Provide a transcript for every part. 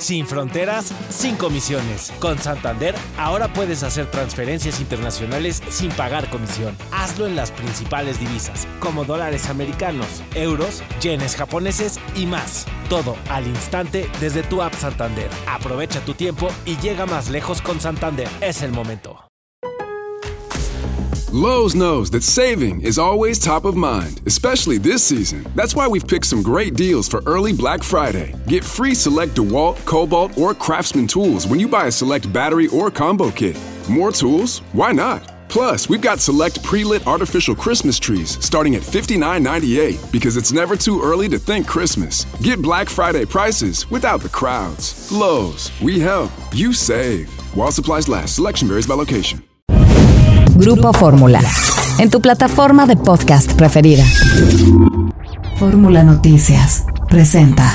Sin fronteras, sin comisiones. Con Santander, ahora puedes hacer transferencias internacionales sin pagar comisión. Hazlo en las principales divisas, como dólares americanos, euros, yenes japoneses y más. Todo al instante desde tu app Santander. Aprovecha tu tiempo y llega más lejos con Santander. Es el momento. Lowe's knows that saving is always top of mind, especially this season. That's why we've picked some great deals for early Black Friday. Get free select DeWalt, Cobalt, or Craftsman tools when you buy a select battery or combo kit. More tools? Why not? Plus, we've got select pre-lit artificial Christmas trees starting at $59.98 because it's never too early to think Christmas. Get Black Friday prices without the crowds. Lowe's, we help, you save. While supplies last, selection varies by location. Grupo Fórmula, en tu plataforma de podcast preferida. Fórmula Noticias presenta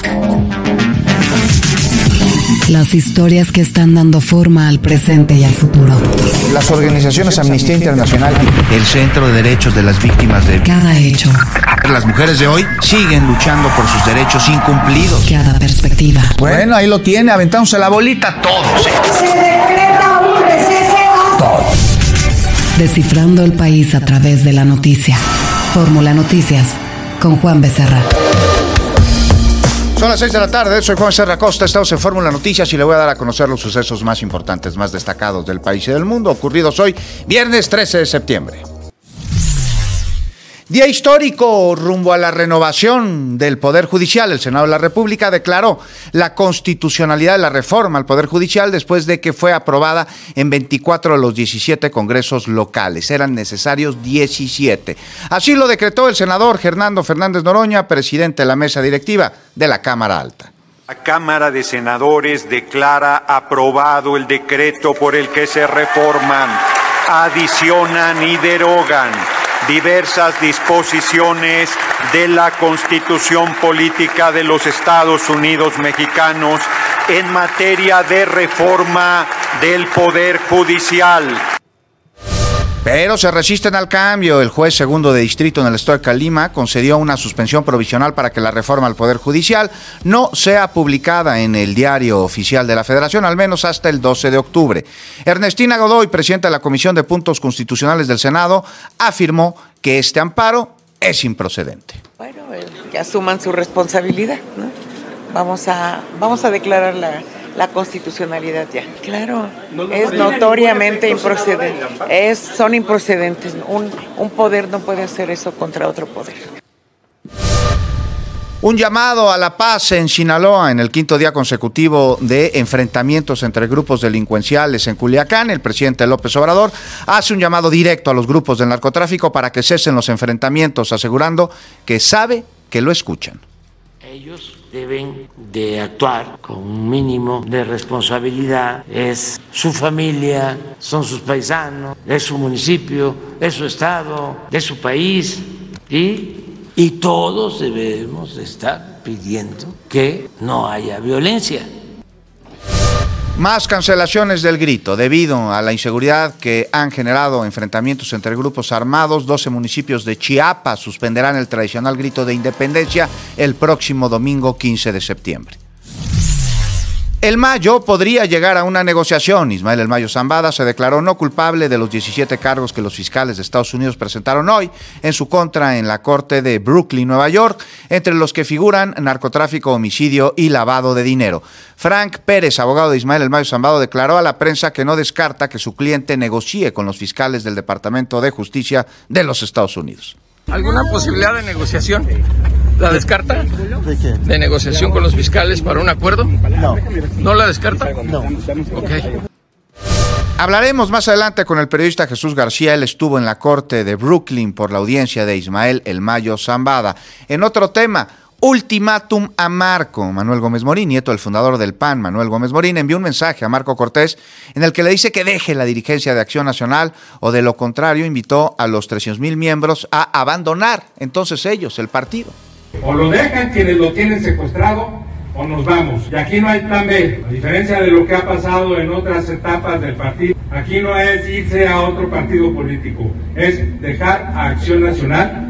las historias que están dando forma al presente y al futuro. Las organizaciones Amnistía Internacional, el Centro de Derechos de las Víctimas de cada hecho. Las mujeres de hoy siguen luchando por sus derechos incumplidos. Cada perspectiva. Bueno, ahí lo tiene, aventándose la bolita todos. Se decreta un receso. Todos. Descifrando el país a través de la noticia. Fórmula Noticias, con Juan Becerra. Son las 6 de la tarde, soy Juan Becerra Costa, estamos en Fórmula Noticias y le voy a dar a conocer los sucesos más importantes, más destacados del país y del mundo, ocurridos hoy, viernes 13 de septiembre. Día histórico rumbo a la renovación del Poder Judicial. El Senado de la República declaró la constitucionalidad de la reforma al Poder Judicial después de que fue aprobada en 24 de los 17 congresos locales. Eran necesarios 17. Así lo decretó el senador Hernando Fernández Noroña, presidente de la mesa directiva de la Cámara Alta. La Cámara de Senadores declara aprobado el decreto por el que se reforman, adicionan y derogan diversas disposiciones de la Constitución Política de los Estados Unidos Mexicanos en materia de reforma del Poder Judicial. Pero se resisten al cambio. El juez segundo de distrito en el estado de Colima concedió una suspensión provisional para que la reforma al Poder Judicial no sea publicada en el Diario Oficial de la Federación, al menos hasta el 12 de octubre. Ernestina Godoy, presidenta de la Comisión de Puntos Constitucionales del Senado, afirmó que este amparo es improcedente. Bueno, que asuman su responsabilidad, ¿no? Vamos a declarar la constitucionalidad ya. Claro, es notoriamente improcedente. Son improcedentes. Un poder no puede hacer eso contra otro poder. Un llamado a la paz en Sinaloa en el quinto día consecutivo de enfrentamientos entre grupos delincuenciales en Culiacán. El presidente López Obrador hace un llamado directo a los grupos del narcotráfico para que cesen los enfrentamientos, asegurando que sabe que lo escuchan. Ellos deben de actuar con un mínimo de responsabilidad. Es su familia, son sus paisanos, es su municipio, es su estado, es su país. Y todos debemos de estar pidiendo que no haya violencia. Más cancelaciones del grito. Debido a la inseguridad que han generado enfrentamientos entre grupos armados, 12 municipios de Chiapas suspenderán el tradicional grito de independencia el próximo domingo 15 de septiembre. El Mayo podría llegar a una negociación. Ismael El Mayo Zambada se declaró no culpable de los 17 cargos que los fiscales de Estados Unidos presentaron hoy en su contra en la Corte de Brooklyn, Nueva York, entre los que figuran narcotráfico, homicidio y lavado de dinero. Frank Pérez, abogado de Ismael El Mayo Zambada, declaró a la prensa que no descarta que su cliente negocie con los fiscales del Departamento de Justicia de los Estados Unidos. ¿Alguna posibilidad de negociación? ¿La descarta? ¿De qué? ¿De negociación con los fiscales para un acuerdo? No. ¿No la descarta? No. Ok. Hablaremos más adelante con el periodista Jesús García. Él estuvo en la corte de Brooklyn por la audiencia de Ismael El Mayo Zambada. En otro tema, ultimátum a Marco. Manuel Gómez Morín, nieto del fundador del PAN, Manuel Gómez Morín, envió un mensaje a Marco Cortés en el que le dice que deje la dirigencia de Acción Nacional o de lo contrario invitó a los 300,000 miembros a abandonar entonces ellos el partido. O lo dejan quienes lo tienen secuestrado o nos vamos. Y aquí no hay plan B. A diferencia de lo que ha pasado en otras etapas del partido, aquí no es irse a otro partido político. Es dejar a Acción Nacional,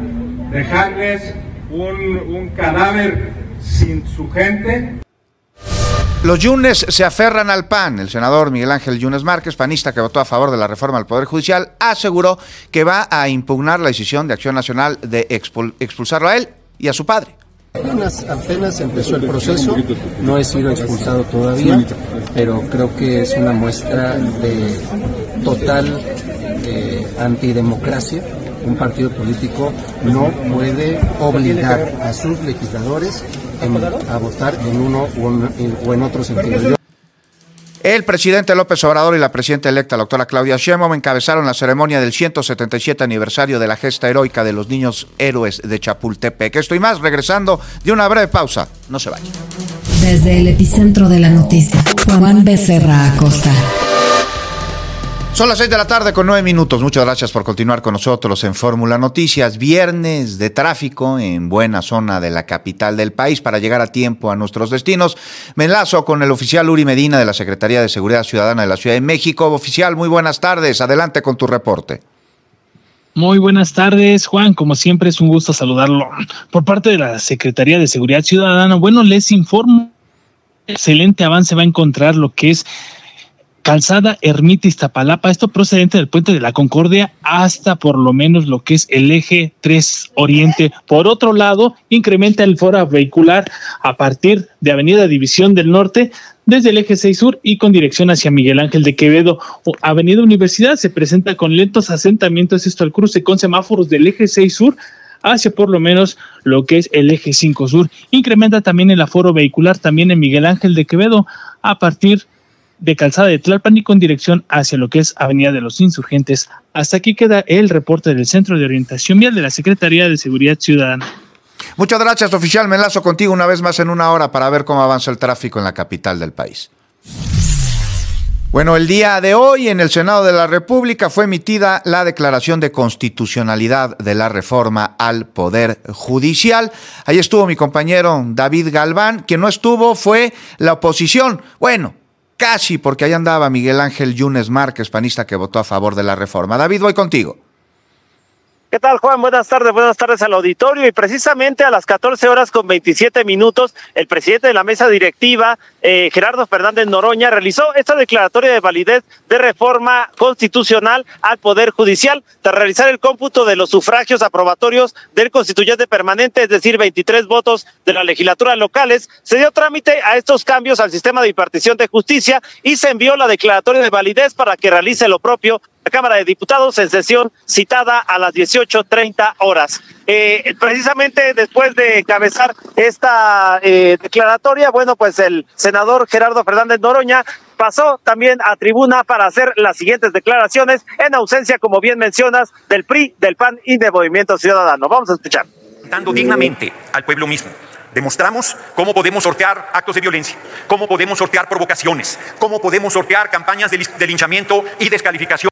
dejarles un cadáver sin su gente. Los Yunes se aferran al PAN. El senador Miguel Ángel Yunes Márquez, panista que votó a favor de la reforma al Poder Judicial, aseguró que va a impugnar la decisión de Acción Nacional de expulsarlo a él y a su padre. Apenas empezó el proceso, no he sido expulsado todavía, pero creo que es una muestra de total antidemocracia. Un partido político no puede obligar a sus legisladores a votar en uno o en otro sentido. El presidente López Obrador y la presidenta electa, la doctora Claudia Sheinbaum, encabezaron la ceremonia del 177 aniversario de la gesta heroica de los niños héroes de Chapultepec. Esto y más, regresando de una breve pausa. No se vayan. Desde el epicentro de la noticia, Juan Becerra Acosta. Son las 6 de la tarde con 9 minutos. Muchas gracias por continuar con nosotros en Fórmula Noticias. Viernes de tráfico en buena zona de la capital del país para llegar a tiempo a nuestros destinos. Me enlazo con el oficial Uri Medina de la Secretaría de Seguridad Ciudadana de la Ciudad de México. Oficial, muy buenas tardes. Adelante con tu reporte. Muy buenas tardes, Juan. Como siempre es un gusto saludarlo. Por parte de la Secretaría de Seguridad Ciudadana, bueno, les informo, excelente avance va a encontrar lo que es Calzada Ermita Iztapalapa, esto procedente del Puente de la Concordia hasta por lo menos lo que es el eje 3 Oriente. Por otro lado, incrementa el foro vehicular a partir de Avenida División del Norte desde el eje 6 Sur y con dirección hacia Miguel Ángel de Quevedo. Avenida Universidad se presenta con lentos asentamientos, esto al cruce con semáforos del eje 6 Sur hacia por lo menos lo que es el eje 5 Sur. Incrementa también el aforo vehicular también en Miguel Ángel de Quevedo a partir de Calzada de Tlalpan y con dirección hacia lo que es Avenida de los Insurgentes. Hasta aquí queda el reporte del Centro de Orientación Vial de la Secretaría de Seguridad Ciudadana. Muchas gracias, oficial. Me enlazo contigo una vez más en una hora para ver cómo avanza el tráfico en la capital del país. Bueno, el día de hoy en el Senado de la República fue emitida la declaración de constitucionalidad de la reforma al Poder Judicial. Ahí estuvo mi compañero David Galván. Quien no estuvo fue la oposición. Bueno, casi, porque ahí andaba Miguel Ángel Yunes Márquez, panista que votó a favor de la reforma. David, voy contigo. ¿Qué tal, Juan? Buenas tardes al auditorio. Y precisamente a las 14:27, el presidente de la mesa directiva, Gerardo Fernández Noroña, realizó esta declaratoria de validez de reforma constitucional al Poder Judicial, tras realizar el cómputo de los sufragios aprobatorios del constituyente permanente, es decir, 23 votos de las legislaturas locales. Se dio trámite a estos cambios al sistema de impartición de justicia y se envió la declaratoria de validez para que realice lo propio la Cámara de Diputados en sesión citada a las 18:30 horas. Precisamente después de encabezar esta declaratoria, bueno, pues el senador Gerardo Fernández Noroña pasó también a tribuna para hacer las siguientes declaraciones en ausencia, como bien mencionas, del PRI, del PAN y de Movimiento Ciudadano. Vamos a escuchar. Dando dignamente al pueblo mismo. Demostramos cómo podemos sortear actos de violencia, cómo podemos sortear provocaciones, cómo podemos sortear campañas de linchamiento y descalificación.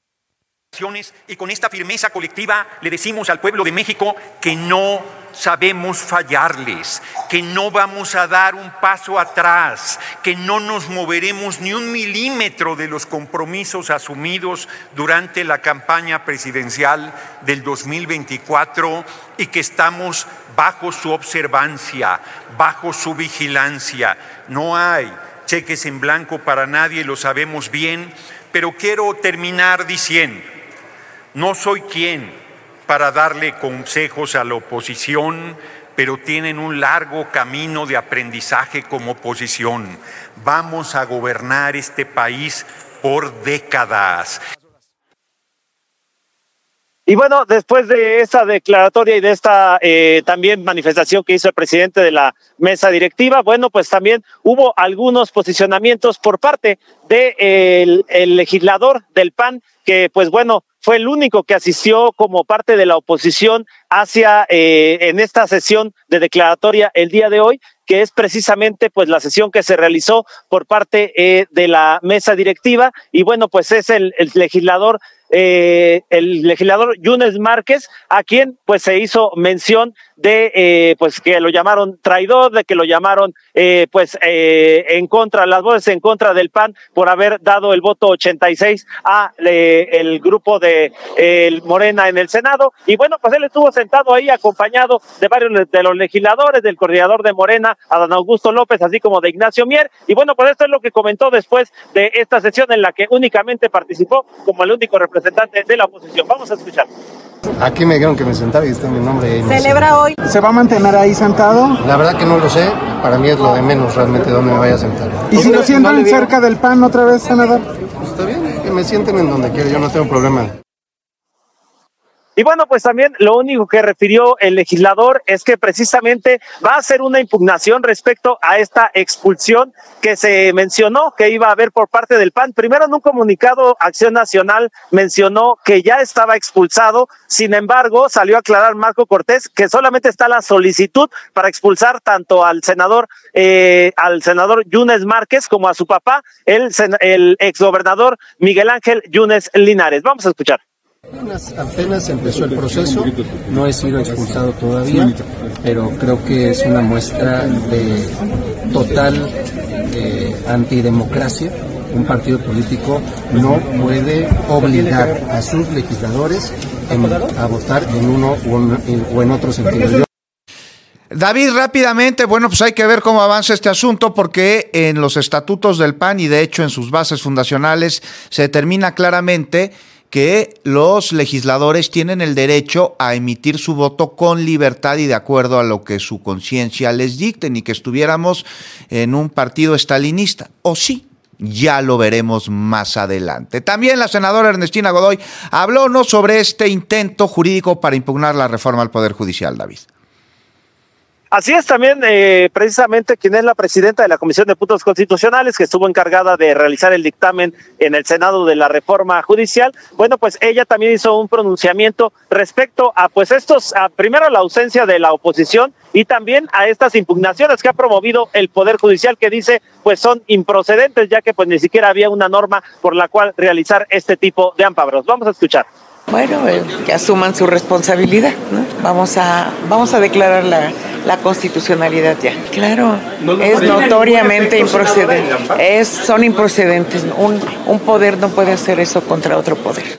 Y con esta firmeza colectiva le decimos al pueblo de México que no sabemos fallarles, que no vamos a dar un paso atrás, que no nos moveremos ni un milímetro de los compromisos asumidos durante la campaña presidencial del 2024 y que estamos bajo su observancia, bajo su vigilancia. No hay cheques en blanco para nadie, lo sabemos bien, pero quiero terminar diciendo: no soy quien para darle consejos a la oposición, pero tienen un largo camino de aprendizaje como oposición. Vamos a gobernar este país por décadas. Y bueno, después de esta declaratoria y de esta también manifestación que hizo el presidente de la mesa directiva, bueno, pues también hubo algunos posicionamientos por parte de el legislador del PAN, que pues bueno, fue el único que asistió como parte de la oposición hacia en esta sesión de declaratoria el día de hoy, que es precisamente pues la sesión que se realizó por parte de la mesa directiva. Y bueno, pues es el legislador el legislador Yunes Márquez, a quien pues se hizo mención de pues que lo llamaron traidor, de que lo llamaron en contra, las voces en contra del PAN por haber dado el voto 86 a el grupo de Morena en el Senado. Y bueno, pues él estuvo sentado ahí acompañado de varios de los legisladores, del coordinador de Morena, Adán Augusto López, así como de Ignacio Mier. Y bueno, pues esto es lo que comentó después de esta sesión en la que únicamente participó como el único representante de la oposición. Vamos a escuchar. Aquí me dijeron que me sentara y está mi nombre ahí. ¿Celebra hoy? ¿Se va a mantener ahí sentado? La verdad que no lo sé. Para mí es lo de menos realmente dónde me vaya a sentar. ¿Y si lo sientan cerca del PAN otra vez, senador? Pues está bien, que me sienten en donde quiera, yo no tengo problema. Y bueno, pues también lo único que refirió el legislador es que precisamente va a hacer una impugnación respecto a esta expulsión que se mencionó que iba a haber por parte del PAN. Primero, en un comunicado, Acción Nacional mencionó que ya estaba expulsado. Sin embargo, salió a aclarar Marco Cortés que solamente está la solicitud para expulsar tanto al senador Yunes Márquez como a su papá, el exgobernador Miguel Ángel Yunes Linares. Vamos a escuchar. Apenas empezó el proceso, no he sido expulsado todavía, pero creo que es una muestra de total antidemocracia. Un partido político no puede obligar a sus legisladores a votar en uno o en otro sentido. David, rápidamente, bueno, pues hay que ver cómo avanza este asunto, porque en los estatutos del PAN y de hecho en sus bases fundacionales se determina claramente que los legisladores tienen el derecho a emitir su voto con libertad y de acuerdo a lo que su conciencia les dicte, ni que estuviéramos en un partido estalinista. ¿O sí? Ya lo veremos más adelante. También la senadora Ernestina Godoy habló sobre este intento jurídico para impugnar la reforma al Poder Judicial, David. Así es, también precisamente quien es la presidenta de la Comisión de Puntos Constitucionales, que estuvo encargada de realizar el dictamen en el Senado de la reforma judicial. Bueno, pues ella también hizo un pronunciamiento respecto a primero la ausencia de la oposición y también a estas impugnaciones que ha promovido el Poder Judicial, que dice pues son improcedentes, ya que pues ni siquiera había una norma por la cual realizar este tipo de amparos. Vamos a escuchar. Bueno, que asuman su responsabilidad, ¿no? Vamos a declarar la constitucionalidad ya. Claro, es notoriamente improcedente. Son improcedentes. Un poder no puede hacer eso contra otro poder.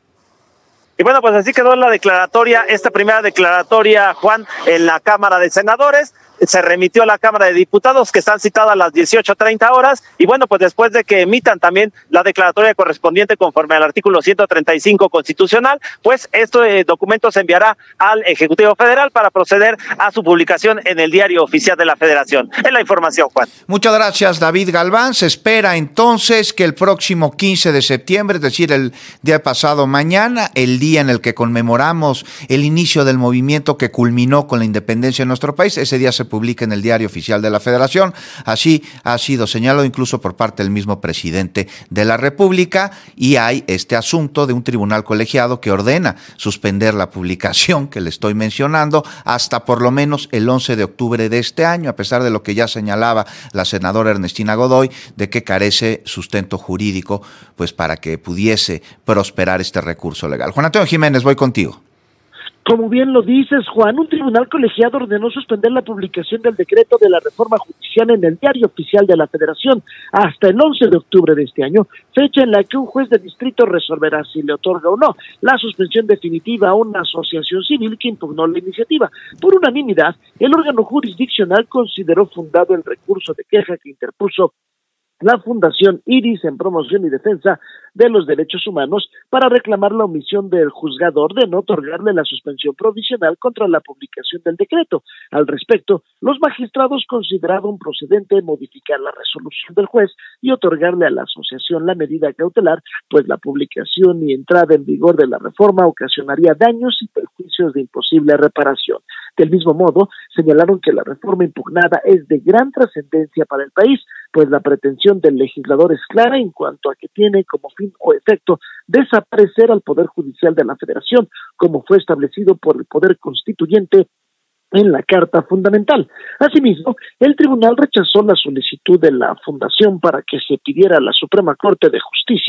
Y bueno, pues así quedó la declaratoria, esta primera declaratoria, Juan, en la Cámara de Senadores. Se remitió a la Cámara de Diputados, que están citadas a las 18:30 horas, y bueno, pues después de que emitan también la declaratoria correspondiente conforme al artículo 135 constitucional, pues este documento se enviará al Ejecutivo Federal para proceder a su publicación en el Diario Oficial de la Federación. Es la información, Juan. Muchas gracias, David Galván. Se espera entonces que el próximo 15 de septiembre, es decir, el día pasado mañana, el día en el que conmemoramos el inicio del movimiento que culminó con la independencia de nuestro país, ese día se publica en el Diario Oficial de la Federación. Así ha sido señalado incluso por parte del mismo presidente de la República, y hay este asunto de un tribunal colegiado que ordena suspender la publicación que le estoy mencionando hasta por lo menos el 11 de octubre de este año, a pesar de lo que ya señalaba la senadora Ernestina Godoy, de que carece sustento jurídico pues para que pudiese prosperar este recurso legal. Juan Antonio Jiménez, voy contigo. Como bien lo dices, Juan, un tribunal colegiado ordenó suspender la publicación del decreto de la reforma judicial en el Diario Oficial de la Federación hasta el 11 de octubre de este año, fecha en la que un juez de distrito resolverá si le otorga o no la suspensión definitiva a una asociación civil que impugnó la iniciativa. Por unanimidad, el órgano jurisdiccional consideró fundado el recurso de queja que interpuso la Fundación Iris en promoción y defensa de los derechos humanos para reclamar la omisión del juzgador de no otorgarle la suspensión provisional contra la publicación del decreto. Al respecto, los magistrados consideraron procedente modificar la resolución del juez y otorgarle a la asociación la medida cautelar, pues la publicación y entrada en vigor de la reforma ocasionaría daños y perjuicios de imposible reparación. Del mismo modo, señalaron que la reforma impugnada es de gran trascendencia para el país, pues la pretensión del legislador es clara en cuanto a que tiene como fin o efecto desaparecer al Poder Judicial de la Federación, como fue establecido por el Poder Constituyente en la Carta Fundamental. Asimismo, el tribunal rechazó la solicitud de la Fundación para que se pidiera a la Suprema Corte de Justicia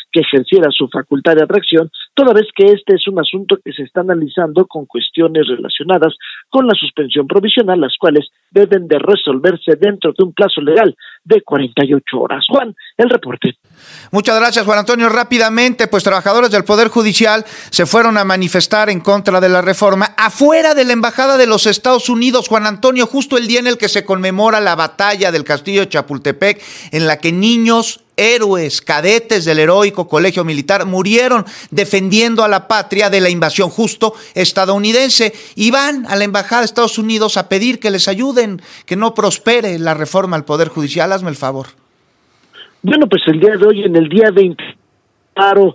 que ejerciera su facultad de atracción, toda vez que este es un asunto que se está analizando con cuestiones relacionadas con la suspensión provisional, las cuales deben de resolverse dentro de un plazo legal de 48 horas. Juan, el reporte. Muchas gracias, Juan Antonio. Rápidamente, pues trabajadores del Poder Judicial se fueron a manifestar en contra de la reforma afuera de la Embajada de los Estados Unidos, Juan Antonio, justo el día en el que se conmemora la batalla del Castillo de Chapultepec, en la que niños héroes, cadetes del heroico colegio militar murieron defendiendo a la patria de la invasión justo estadounidense, y van a la Embajada de Estados Unidos a pedir que les ayuden, que no prospere la reforma al Poder Judicial. Hazme el favor. Bueno, pues el día de hoy, en el día de paro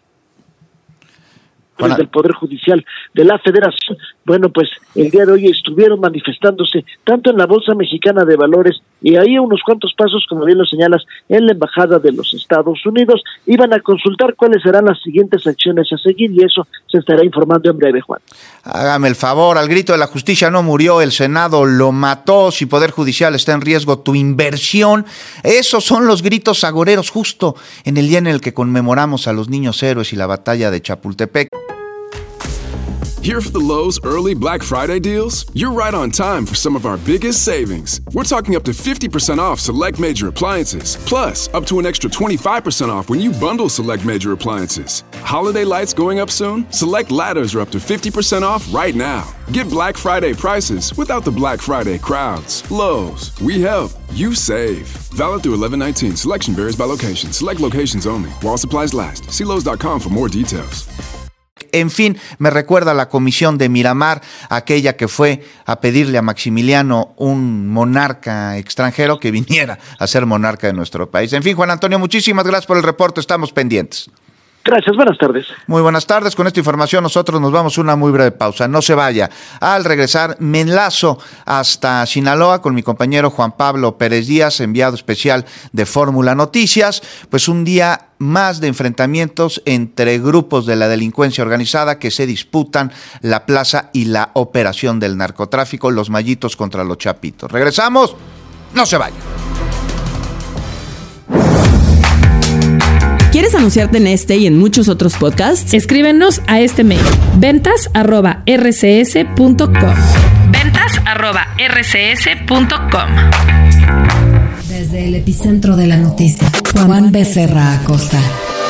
del Poder Judicial de la Federación, bueno, pues el día de hoy estuvieron manifestándose tanto en la Bolsa Mexicana de Valores y ahí a unos cuantos pasos, como bien lo señalas, en la Embajada de los Estados Unidos. Iban a consultar cuáles serán las siguientes acciones a seguir y eso se estará informando en breve, Juan. Hágame el favor, al grito de la justicia no murió, el Senado lo mató, si Poder Judicial está en riesgo, tu inversión. Esos son los gritos agoreros justo en el día en el que conmemoramos a los niños héroes y la batalla de Chapultepec. Here for the Lowe's early Black Friday deals? You're right on time for some of our biggest savings. We're talking up to 50% off select major appliances, plus up to an extra 25% off when you bundle select major appliances. Holiday lights going up soon? Select ladders are up to 50% off right now. Get Black Friday prices without the Black Friday crowds. Lowe's, we help, you save. Valid through 11/19. Selection varies by location. Select locations only. While supplies last. See Lowe's.com for more details. En fin, me recuerda a la comisión de Miramar, aquella que fue a pedirle a Maximiliano, un monarca extranjero, que viniera a ser monarca de nuestro país. En fin, Juan Antonio, muchísimas gracias por el reporte, estamos pendientes. Gracias, buenas tardes. Muy buenas tardes, con esta información nosotros nos vamos a una muy breve pausa, no se vaya. Al regresar me enlazo hasta Sinaloa con mi compañero Juan Pablo Pérez Díaz, enviado especial de Fórmula Noticias, pues un día más de enfrentamientos entre grupos de la delincuencia organizada que se disputan la plaza y la operación del narcotráfico, los Mayitos contra los Chapitos. Regresamos, no se vaya. ¿Quieres anunciarte en este y en muchos otros podcasts? Escríbenos a este mail: ventas@rcs.com. ventas@rcs.com. Desde el epicentro de la noticia, Juan Becerra Acosta.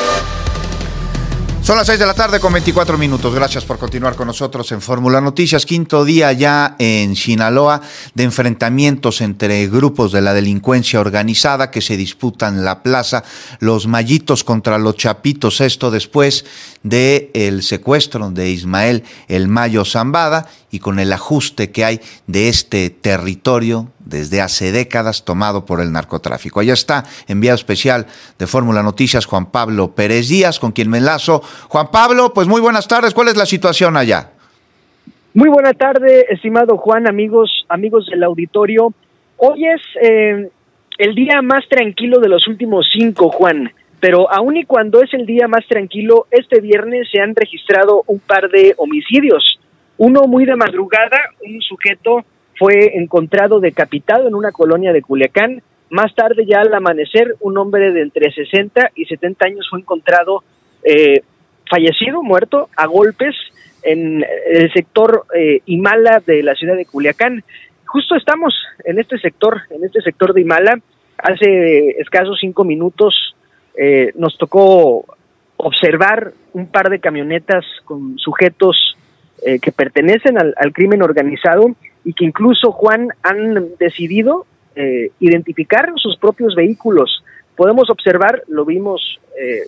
Son las 6 de la tarde con 24 minutos. Gracias por continuar con nosotros en Fórmula Noticias. Quinto día ya en Sinaloa de enfrentamientos entre grupos de la delincuencia organizada que se disputan la plaza. Los Mayitos contra los Chapitos. Esto después del secuestro de Ismael El Mayo Zambada y con el ajuste que hay de este territorio desde hace décadas tomado por el narcotráfico. Allá está, enviado especial de Fórmula Noticias, Juan Pablo Pérez Díaz, con quien me enlazo. Juan Pablo, pues muy buenas tardes, ¿cuál es la situación allá? Muy buena tarde, estimado Juan, amigos del auditorio. Hoy es el día más tranquilo de los últimos 5, Juan, pero aun y cuando es el día más tranquilo, este viernes se han registrado un par de homicidios. Uno muy de madrugada, un sujeto fue encontrado decapitado en una colonia de Culiacán. Más tarde, ya al amanecer, un hombre de entre 60 y 70 años fue encontrado fallecido, muerto, a golpes, en el sector Imala de la ciudad de Culiacán. Justo estamos en este sector de Imala. Hace escasos 5 minutos nos tocó observar un par de camionetas con sujetos que pertenecen al crimen organizado y que incluso, Juan, han decidido identificar sus propios vehículos. Podemos observar, lo vimos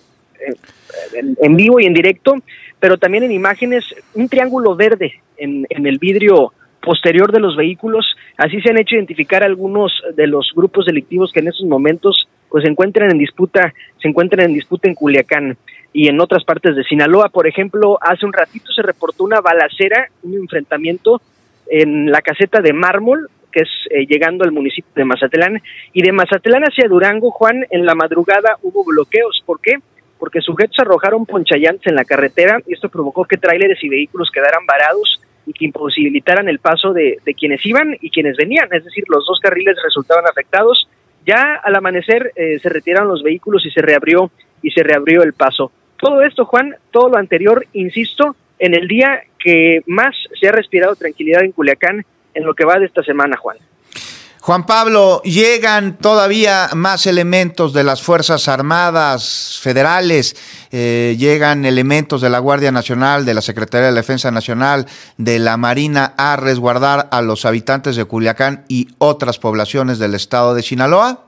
en vivo y en directo, pero también en imágenes, un triángulo verde en el vidrio posterior de los vehículos. Así se han hecho identificar algunos de los grupos delictivos que en estos momentos pues se encuentran en disputa en Culiacán y en otras partes de Sinaloa. Por ejemplo, hace un ratito se reportó una balacera, un enfrentamiento en la caseta de Mármol, que es llegando al municipio de Mazatlán, y de Mazatlán hacia Durango, Juan, en la madrugada hubo bloqueos. ¿Por qué? Porque sujetos arrojaron ponchallantes en la carretera y esto provocó que tráileres y vehículos quedaran varados y que imposibilitaran el paso de quienes iban y quienes venían, es decir, los dos carriles resultaban afectados. Ya al amanecer se retiraron los vehículos y se reabrió y se reabrió el paso. Todo esto, Juan, todo lo anterior, insisto, en el día que más se ha respirado tranquilidad en Culiacán en lo que va de esta semana, Juan. Juan Pablo, llegan todavía más elementos de las Fuerzas Armadas federales, llegan elementos de la Guardia Nacional, de la Secretaría de Defensa Nacional, de la Marina a resguardar a los habitantes de Culiacán y otras poblaciones del estado de Sinaloa.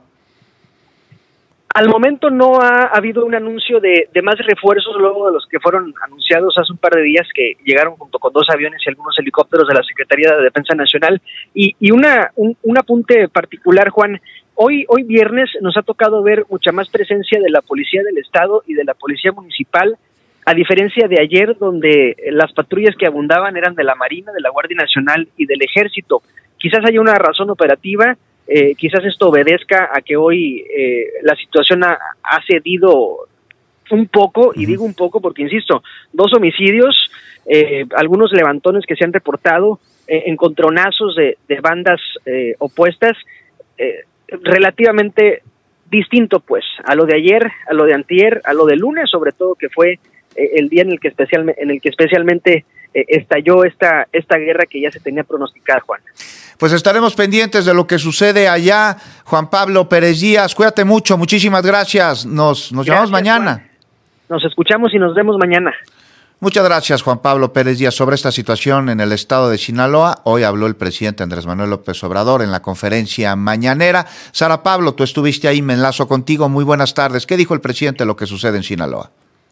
Al momento no ha habido un anuncio de más refuerzos luego de los que fueron anunciados hace un par de días, que llegaron junto con 2 aviones y algunos helicópteros de la Secretaría de Defensa Nacional. Y un apunte particular, Juan, hoy viernes nos ha tocado ver mucha más presencia de la Policía del Estado y de la Policía Municipal, a diferencia de ayer, donde las patrullas que abundaban eran de la Marina, de la Guardia Nacional y del Ejército. Quizás haya una razón operativa. Quizás esto obedezca a que hoy la situación ha cedido un poco, y digo un poco porque, insisto, 2 homicidios, algunos levantones que se han reportado, encontronazos de bandas opuestas, relativamente distinto pues a lo de ayer, a lo de antier, a lo de lunes, sobre todo, que fue el día en el que especialmente estalló esta guerra que ya se tenía pronosticada, Juan. Pues estaremos pendientes de lo que sucede allá. Juan Pablo Pérez Díaz, cuídate mucho, muchísimas gracias. Nos llamamos mañana. Juan. Nos escuchamos y nos vemos mañana. Muchas gracias, Juan Pablo Pérez Díaz. Sobre esta situación en el estado de Sinaloa, hoy habló el presidente Andrés Manuel López Obrador en la conferencia mañanera. Sara Pablo, tú estuviste ahí, me enlazo contigo. Muy buenas tardes. ¿Qué dijo el presidente de lo que sucede en Sinaloa?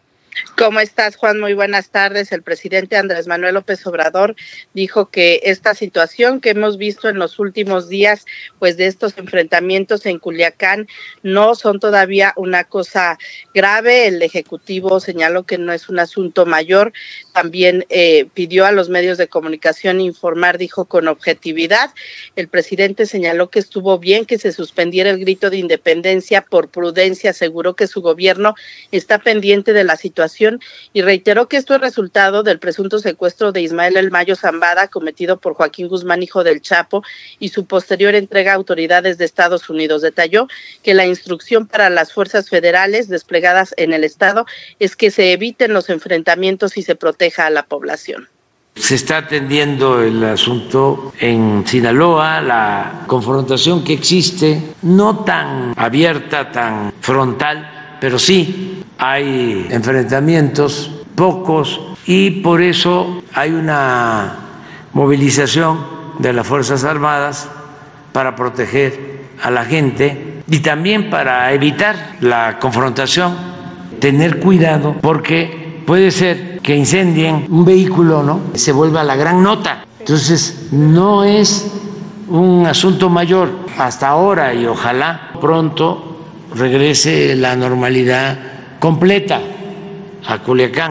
¿Cómo estás, Juan? Muy buenas tardes. El presidente Andrés Manuel López Obrador dijo que esta situación que hemos visto en los últimos días, pues de estos enfrentamientos en Culiacán, no son todavía una cosa grave. El Ejecutivo señaló que no es un asunto mayor. También pidió a los medios de comunicación informar, dijo, con objetividad. El presidente señaló que estuvo bien que se suspendiera el grito de independencia por prudencia. Aseguró que su gobierno está pendiente de la situación y reiteró que esto es resultado del presunto secuestro de Ismael El Mayo Zambada cometido por Joaquín Guzmán, hijo del Chapo, y su posterior entrega a autoridades de Estados Unidos. Detalló que la instrucción para las fuerzas federales desplegadas en el estado es que se eviten los enfrentamientos y se proteja a la población. Se está atendiendo el asunto en Sinaloa, la confrontación que existe, no tan abierta, tan frontal, pero sí hay enfrentamientos, pocos, y por eso hay una movilización de las Fuerzas Armadas para proteger a la gente y también para evitar la confrontación, tener cuidado porque puede ser que incendien un vehículo, ¿no? Se vuelva la gran nota. Entonces, no es un asunto mayor hasta ahora y ojalá pronto regrese la normalidad completa a Culiacán.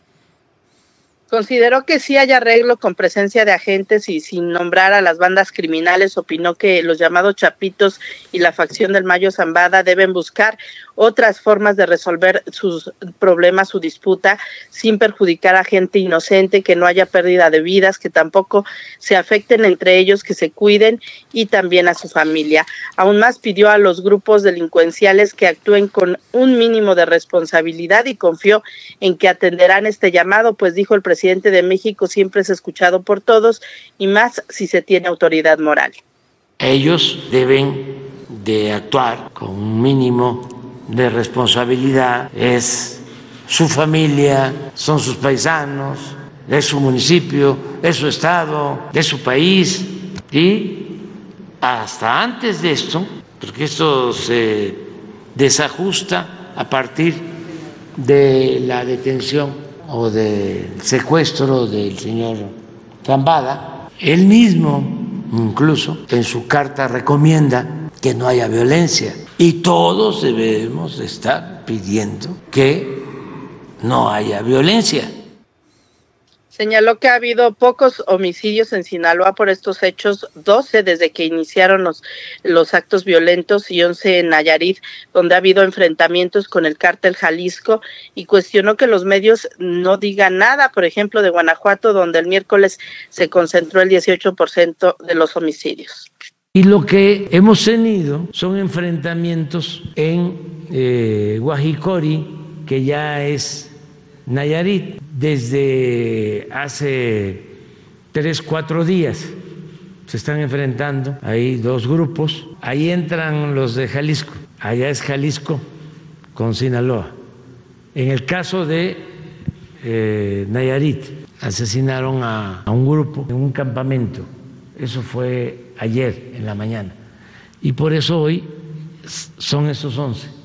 Consideró que sí hay arreglo con presencia de agentes y sin nombrar a las bandas criminales. Opinó que los llamados chapitos y la facción del Mayo Zambada deben buscar otras formas de resolver sus problemas, su disputa, sin perjudicar a gente inocente, que no haya pérdida de vidas, que tampoco se afecten entre ellos, que se cuiden y también a su familia. Aún más pidió a los grupos delincuenciales que actúen con un mínimo de responsabilidad y confió en que atenderán este llamado, pues dijo el presidente de México siempre es escuchado por todos y más si se tiene autoridad moral. Ellos deben de actuar con un mínimo de responsabilidad, es su familia, son sus paisanos, es su municipio, es su estado, es su país, y hasta antes de esto, porque esto se desajusta a partir de la detención o del secuestro del señor Zambada, él mismo incluso en su carta recomienda que no haya violencia y todos debemos estar pidiendo que no haya violencia. Señaló que ha habido pocos homicidios en Sinaloa por estos hechos, 12 desde que iniciaron los actos violentos y 11 en Nayarit, donde ha habido enfrentamientos con el cártel Jalisco, y cuestionó que los medios no digan nada, por ejemplo, de Guanajuato, donde el miércoles se concentró el 18% de los homicidios. Y lo que hemos tenido son enfrentamientos en Guajicori, que ya es Nayarit. Desde hace 3-4 días se están enfrentando ahí dos grupos. Ahí entran los de Jalisco, allá es Jalisco con Sinaloa. En el caso de Nayarit, asesinaron a un grupo en un campamento. Eso fue ayer en la mañana. Y por eso hoy son esos 11.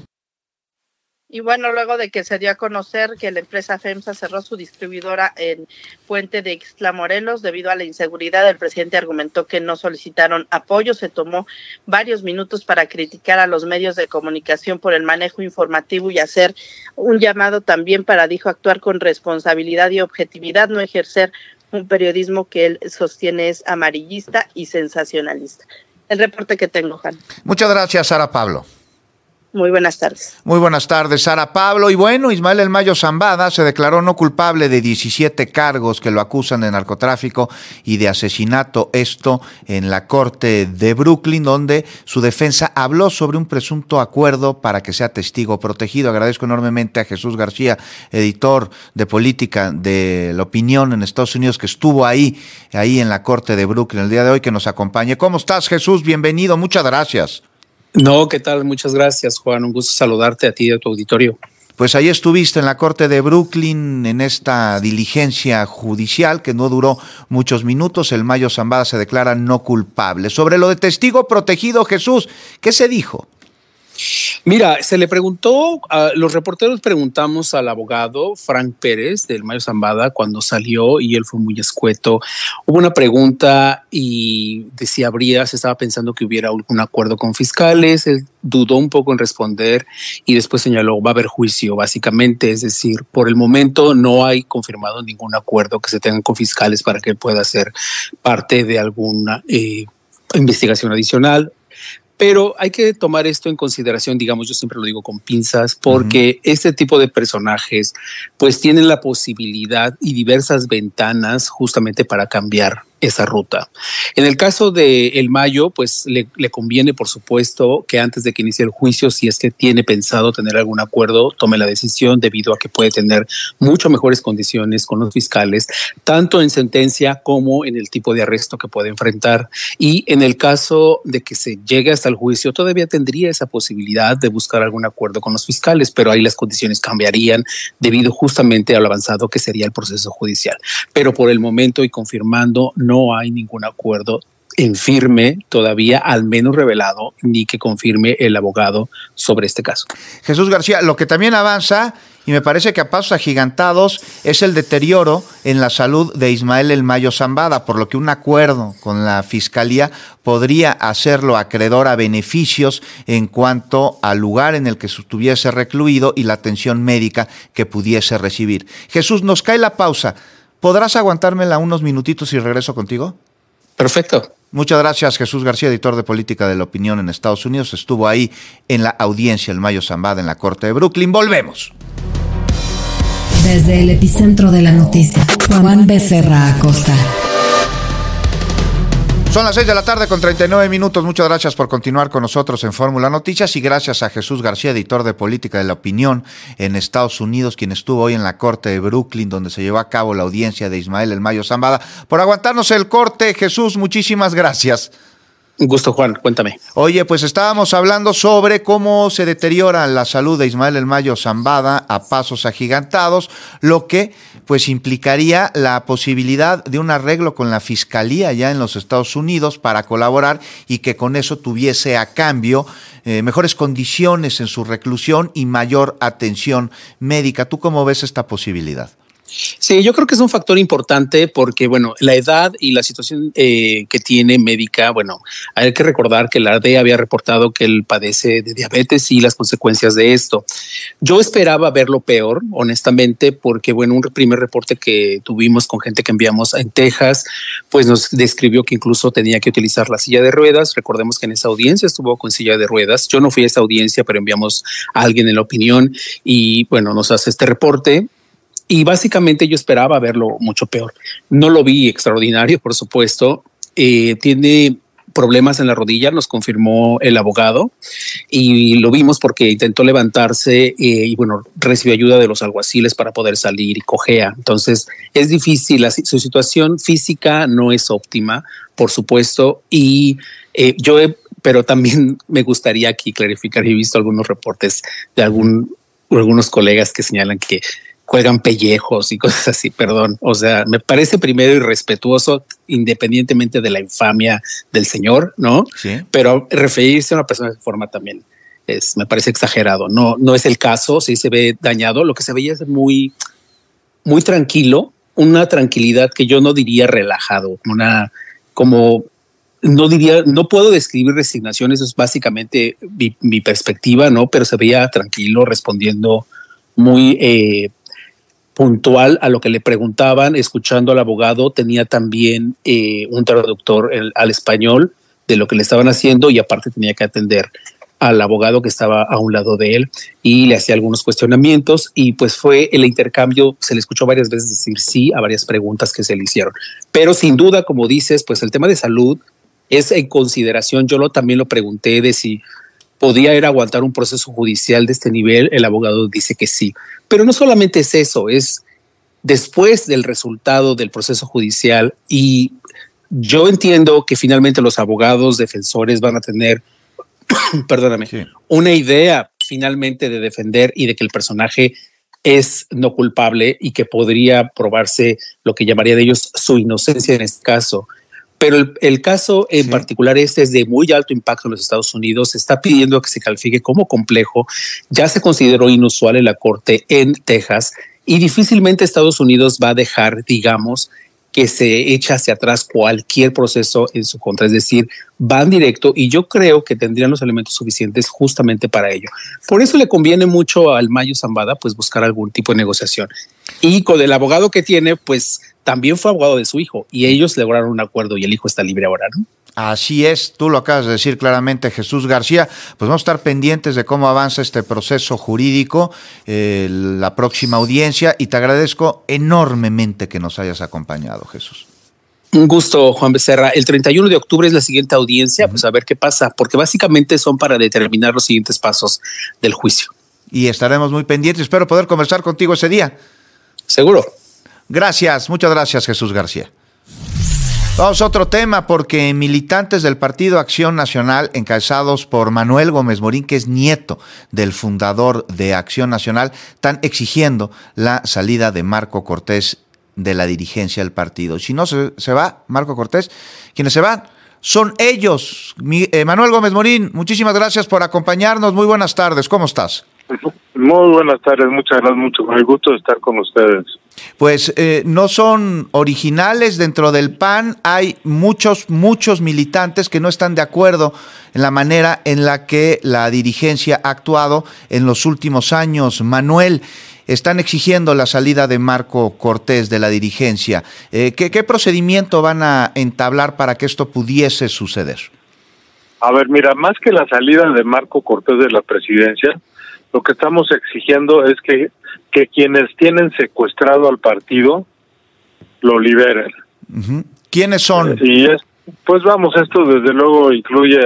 Y bueno, luego de que se dio a conocer que la empresa FEMSA cerró su distribuidora en Puente de Ixtla, Morelos, debido a la inseguridad, el presidente argumentó que no solicitaron apoyo. Se tomó varios minutos para criticar a los medios de comunicación por el manejo informativo y hacer un llamado también para, dijo, actuar con responsabilidad y objetividad, no ejercer un periodismo que él sostiene es amarillista y sensacionalista. El reporte que tengo, Juan. Muchas gracias, Sara Pablo. Muy buenas tardes. Muy buenas tardes, Sara Pablo. Y bueno, Ismael El Mayo Zambada se declaró no culpable de 17 cargos que lo acusan de narcotráfico y de asesinato. Esto en la corte de Brooklyn, donde su defensa habló sobre un presunto acuerdo para que sea testigo protegido. Agradezco enormemente a Jesús García, editor de política de La Opinión en Estados Unidos, que estuvo ahí en la corte de Brooklyn el día de hoy, que nos acompañe. ¿Cómo estás, Jesús? Bienvenido. Muchas gracias. No, ¿qué tal? Muchas gracias, Juan. Un gusto saludarte a ti y a tu auditorio. Pues ahí estuviste en la corte de Brooklyn en esta diligencia judicial que no duró muchos minutos. El Mayo Zambada se declara no culpable. Sobre lo de testigo protegido, Jesús, ¿qué se dijo? Mira, se le preguntó, los reporteros preguntamos al abogado Frank Pérez del Mayo Zambada cuando salió y él fue muy escueto. Hubo una pregunta y decía se estaba pensando que hubiera algún acuerdo con fiscales. Él dudó un poco en responder y después señaló va a haber juicio básicamente, es decir, por el momento no hay confirmado ningún acuerdo que se tenga con fiscales para que él pueda ser parte de alguna investigación adicional. Pero hay que tomar esto en consideración, digamos, yo siempre lo digo con pinzas, porque este tipo de personajes pues tienen la posibilidad y diversas ventanas justamente para cambiar esa ruta. En el caso de El Mayo, pues le conviene, por supuesto, que antes de que inicie el juicio, si es que tiene pensado tener algún acuerdo, tome la decisión debido a que puede tener mucho mejores condiciones con los fiscales, tanto en sentencia como en el tipo de arresto que puede enfrentar. Y en el caso de que se llegue hasta el juicio, todavía tendría esa posibilidad de buscar algún acuerdo con los fiscales, pero ahí las condiciones cambiarían debido justamente a lo avanzado que sería el proceso judicial. Pero por el momento y confirmando, no hay ningún acuerdo en firme todavía, al menos revelado, ni que confirme el abogado sobre este caso. Jesús García, lo que también avanza, y me parece que a pasos agigantados, es el deterioro en la salud de Ismael El Mayo Zambada, por lo que un acuerdo con la Fiscalía podría hacerlo acreedor a beneficios en cuanto al lugar en el que estuviese recluido y la atención médica que pudiese recibir. Jesús, nos cae la pausa. ¿Podrás aguantármela unos minutitos y regreso contigo? Perfecto. Muchas gracias, Jesús García, editor de política de La Opinión en Estados Unidos. Estuvo ahí en la audiencia El Mayo Zambada en la corte de Brooklyn. Volvemos. Desde el epicentro de la noticia, Juan Becerra Acosta. Son las 6 de la tarde con 39 minutos. Muchas gracias por continuar con nosotros en Fórmula Noticias y gracias a Jesús García, editor de política de La Opinión en Estados Unidos, quien estuvo hoy en la corte de Brooklyn, donde se llevó a cabo la audiencia de Ismael El Mayo Zambada. Por aguantarnos el corte, Jesús, muchísimas gracias. Un gusto, Juan, cuéntame. Oye, pues estábamos hablando sobre cómo se deteriora la salud de Ismael El Mayo Zambada a pasos agigantados, lo que pues implicaría la posibilidad de un arreglo con la Fiscalía ya en los Estados Unidos para colaborar y que con eso tuviese a cambio mejores condiciones en su reclusión y mayor atención médica. ¿Tú cómo ves esta posibilidad? Sí, yo creo que es un factor importante porque, bueno, la edad y la situación que tiene médica, bueno, hay que recordar que la DEA había reportado que él padece de diabetes y las consecuencias de esto. Yo esperaba verlo peor, honestamente, porque, bueno, un primer reporte que tuvimos con gente que enviamos en Texas, pues nos describió que incluso tenía que utilizar la silla de ruedas. Recordemos que en esa audiencia estuvo con silla de ruedas. Yo no fui a esa audiencia, pero enviamos a alguien en La Opinión y, bueno, nos hace este reporte. Y básicamente yo esperaba verlo mucho peor. No lo vi extraordinario, por supuesto. Tiene problemas en la rodilla, nos confirmó el abogado, y lo vimos porque intentó levantarse y bueno, recibió ayuda de los alguaciles para poder salir y cojea. Entonces es difícil, su situación física no es óptima, por supuesto, y pero también me gustaría aquí clarificar, he visto algunos reportes de algunos colegas que señalan que cuelgan pellejos y cosas así, perdón. O sea, me parece primero irrespetuoso, independientemente de la infamia del señor, ¿no? Sí. Pero referirse a una persona de esa forma también me parece exagerado. No es el caso, sí se ve dañado. Lo que se veía es muy, muy tranquilo, una tranquilidad que yo no diría relajado, no puedo describir resignación, eso es básicamente mi perspectiva, ¿no? Pero se veía tranquilo, respondiendo muy puntual a lo que le preguntaban, escuchando al abogado. Tenía también un traductor al español de lo que le estaban haciendo, y aparte tenía que atender al abogado que estaba a un lado de él y le hacía algunos cuestionamientos, y pues fue el intercambio. Se le escuchó varias veces decir sí a varias preguntas que se le hicieron, pero sin duda, como dices, pues el tema de salud es en consideración. Yo también lo pregunté de si podía aguantar un proceso judicial de este nivel. El abogado dice que sí, pero no solamente es eso, es después del resultado del proceso judicial, y yo entiendo que finalmente los abogados defensores van a tener una idea finalmente de defender y de que el personaje es no culpable y que podría probarse lo que llamaría de ellos su inocencia en este caso. Pero el caso en particular es de muy alto impacto en los Estados Unidos. Se está pidiendo que se califique como complejo. Ya se consideró inusual en la corte en Texas, y difícilmente Estados Unidos va a dejar, digamos, que se eche hacia atrás cualquier proceso en su contra. Es decir, van directo, y yo creo que tendrían los elementos suficientes justamente para ello. Por eso le conviene mucho al Mayo Zambada pues buscar algún tipo de negociación. Y con el abogado que tiene, pues también fue abogado de su hijo, y ellos lograron un acuerdo y el hijo está libre ahora, ¿no? Así es, tú lo acabas de decir claramente, Jesús García. Pues vamos a estar pendientes de cómo avanza este proceso jurídico, la próxima audiencia, y te agradezco enormemente que nos hayas acompañado, Jesús. Un gusto, Juan Becerra. El 31 de octubre es la siguiente audiencia, pues a ver qué pasa, porque básicamente son para determinar los siguientes pasos del juicio. Y estaremos muy pendientes, espero poder conversar contigo ese día. Seguro. Gracias, muchas gracias, Jesús García. Vamos a otro tema, porque militantes del Partido Acción Nacional, encabezados por Manuel Gómez Morín, que es nieto del fundador de Acción Nacional, están exigiendo la salida de Marco Cortés de la dirigencia del partido. Si no se va Marco Cortés, quienes se van son ellos. Manuel Gómez Morín, muchísimas gracias por acompañarnos. Muy buenas tardes, ¿cómo estás? Muy buenas tardes, muchas gracias, mucho con el gusto de estar con ustedes. Pues no son originales dentro del PAN, hay muchos militantes que no están de acuerdo en la manera en la que la dirigencia ha actuado en los últimos años. Manuel, están exigiendo la salida de Marco Cortés de la dirigencia. ¿Qué procedimiento van a entablar para que esto pudiese suceder? A ver, mira, más que la salida de Marco Cortés de la presidencia, lo que estamos exigiendo es que quienes tienen secuestrado al partido lo liberen. Uh-huh. ¿Quiénes son? Pues vamos, esto desde luego incluye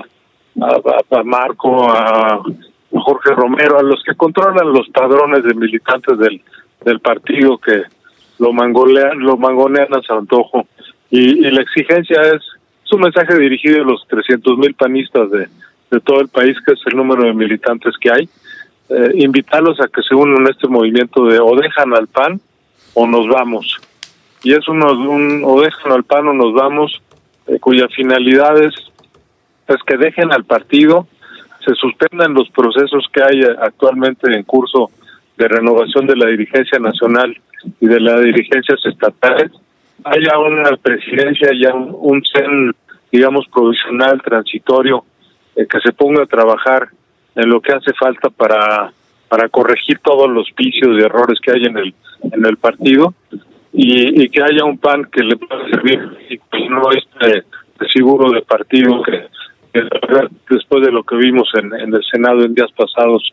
a Marco, a Jorge Romero, a los que controlan los padrones de militantes del partido, que lo mangonean a su antojo. Y la exigencia es un mensaje dirigido a los 300,000 panistas de todo el país, que es el número de militantes que hay. Invitarlos a que se unan a este movimiento de o dejan al PAN o nos vamos. Y es o dejan al PAN o nos vamos, cuya finalidad es que dejen al partido, se suspendan los procesos que hay actualmente en curso de renovación de la dirigencia nacional y de las dirigencias estatales, haya una presidencia, haya un CEN, digamos, provisional, transitorio, que se ponga a trabajar en lo que hace falta para corregir todos los vicios y errores que hay en el partido, y que haya un PAN que le pueda servir, y no seguro de partido que después de lo que vimos en el Senado en días pasados,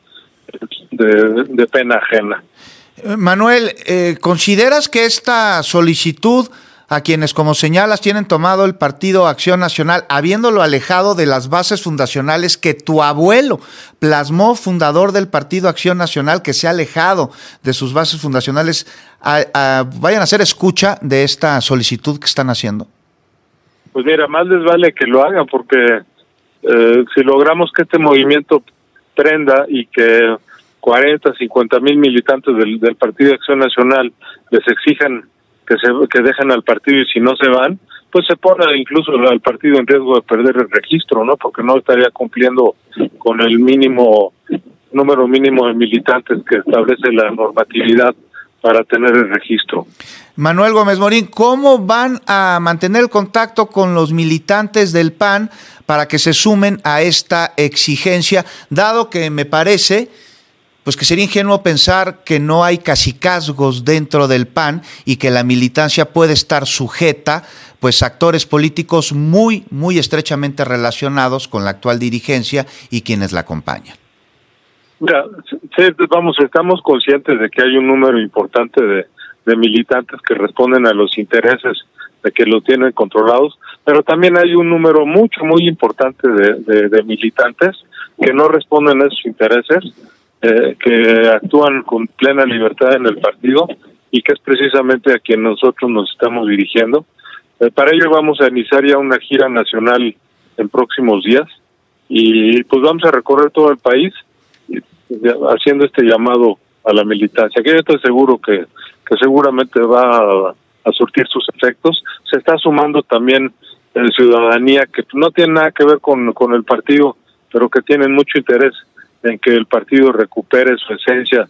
de pena ajena. Manuel, ¿consideras que esta solicitud a quienes, como señalas, tienen tomado el Partido Acción Nacional, habiéndolo alejado de las bases fundacionales que tu abuelo plasmó, fundador del Partido Acción Nacional, que se ha alejado de sus bases fundacionales, vayan a hacer escucha de esta solicitud que están haciendo? Pues mira, más les vale que lo hagan, porque si logramos que este movimiento prenda y que 40, 50 mil militantes del Partido Acción Nacional les exijan que dejen al partido, y si no se van, pues se pone incluso al partido en riesgo de perder el registro, ¿no? Porque no estaría cumpliendo con el número mínimo de militantes que establece la normatividad para tener el registro. Manuel Gómez Morín, ¿cómo van a mantener el contacto con los militantes del PAN para que se sumen a esta exigencia, dado que me parece pues que sería ingenuo pensar que no hay cacicazgos dentro del PAN y que la militancia puede estar sujeta pues a actores políticos muy, muy estrechamente relacionados con la actual dirigencia y quienes la acompañan? Mira, sí, estamos conscientes de que hay un número importante de militantes que responden a los intereses de que lo tienen controlados, pero también hay un número muy importante de militantes que no responden a esos intereses, que actúan con plena libertad en el partido, y que es precisamente a quien nosotros nos estamos dirigiendo. Para ello vamos a iniciar ya una gira nacional en próximos días, y pues vamos a recorrer todo el país haciendo este llamado a la militancia, que yo estoy seguro que seguramente va a surtir sus efectos. Se está sumando también ciudadanía que no tiene nada que ver con el partido, pero que tienen mucho interés en que el partido recupere su esencia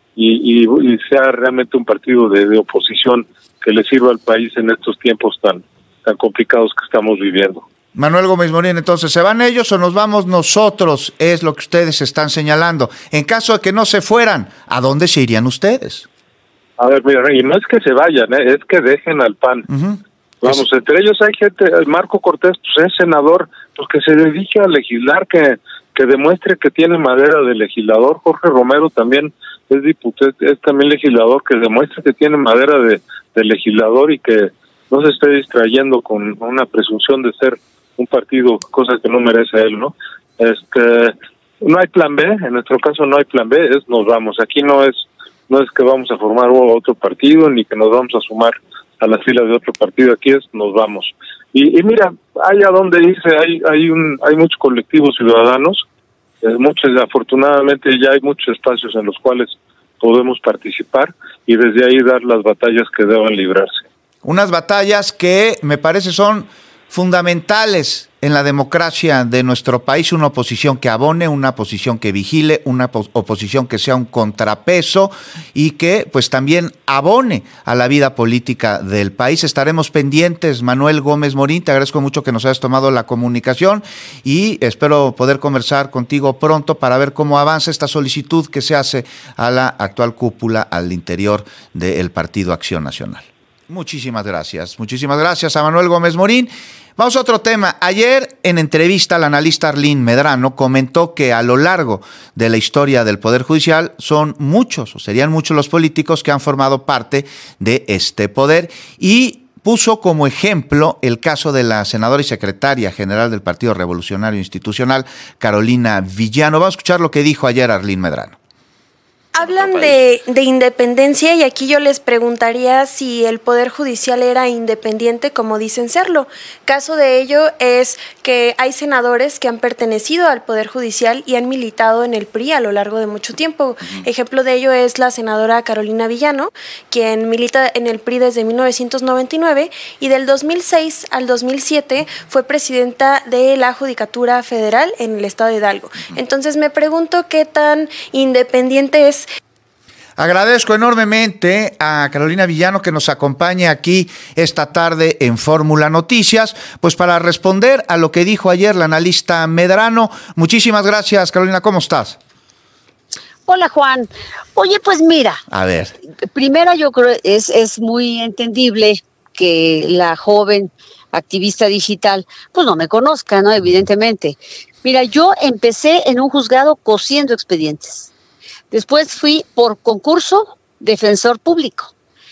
y sea realmente un partido de oposición que le sirva al país en estos tiempos tan complicados que estamos viviendo. Manuel Gómez Morín, entonces, ¿se van ellos o nos vamos nosotros? Es lo que ustedes están señalando. En caso de que no se fueran, ¿a dónde se irían ustedes? A ver, mira, y no es que se vayan, es que dejen al PAN. Vamos, entre ellos hay gente, Marco Cortés, pues es senador, pues que se dedique a legislar, que demuestre que tiene madera de legislador. Jorge Romero también es diputado, es también legislador, que demuestre que tiene madera de legislador y que no se esté distrayendo con una presunción de ser un partido, cosa que no merece él, ¿no? No hay plan B, en nuestro caso no hay plan B, nos vamos. Aquí no es que vamos a formar otro partido, ni que nos vamos a sumar a las filas de otro partido, aquí nos vamos. Y mira, hay a dónde irse, hay muchos colectivos ciudadanos, afortunadamente ya hay muchos espacios en los cuales podemos participar y desde ahí dar las batallas que deban librarse. Unas batallas que me parece son fundamentales en la democracia de nuestro país, una oposición que abone, una oposición que vigile, una oposición que sea un contrapeso y que pues también abone a la vida política del país. Estaremos pendientes, Manuel Gómez Morín, te agradezco mucho que nos hayas tomado la comunicación y espero poder conversar contigo pronto para ver cómo avanza esta solicitud que se hace a la actual cúpula al interior del Partido Acción Nacional. Muchísimas gracias a Manuel Gómez Morín. Vamos a otro tema. Ayer, en entrevista, la analista Arlín Medrano comentó que a lo largo de la historia del Poder Judicial son muchos, o serían muchos los políticos que han formado parte de este poder y puso como ejemplo el caso de la senadora y secretaria general del Partido Revolucionario Institucional, Carolina Villano. Vamos a escuchar lo que dijo ayer Arlín Medrano. Hablan de independencia y aquí yo les preguntaría si el Poder Judicial era independiente como dicen serlo. Caso de ello es que hay senadores que han pertenecido al Poder Judicial y han militado en el PRI a lo largo de mucho tiempo. Ejemplo de ello es la senadora Carolina Villano, quien milita en el PRI desde 1999 y del 2006 al 2007 fue presidenta de la Judicatura Federal en el estado de Hidalgo. Entonces me pregunto qué tan independiente es. Agradezco enormemente a Carolina Villano que nos acompañe aquí esta tarde en Fórmula Noticias, pues para responder a lo que dijo ayer la analista Medrano. Muchísimas gracias, Carolina, ¿cómo estás? Hola, Juan. Oye, pues mira, a ver, primero yo creo es muy entendible que la joven activista digital pues no me conozca, ¿no? Evidentemente. Mira, yo empecé en un juzgado cosiendo expedientes. Después fui por concurso defensor público.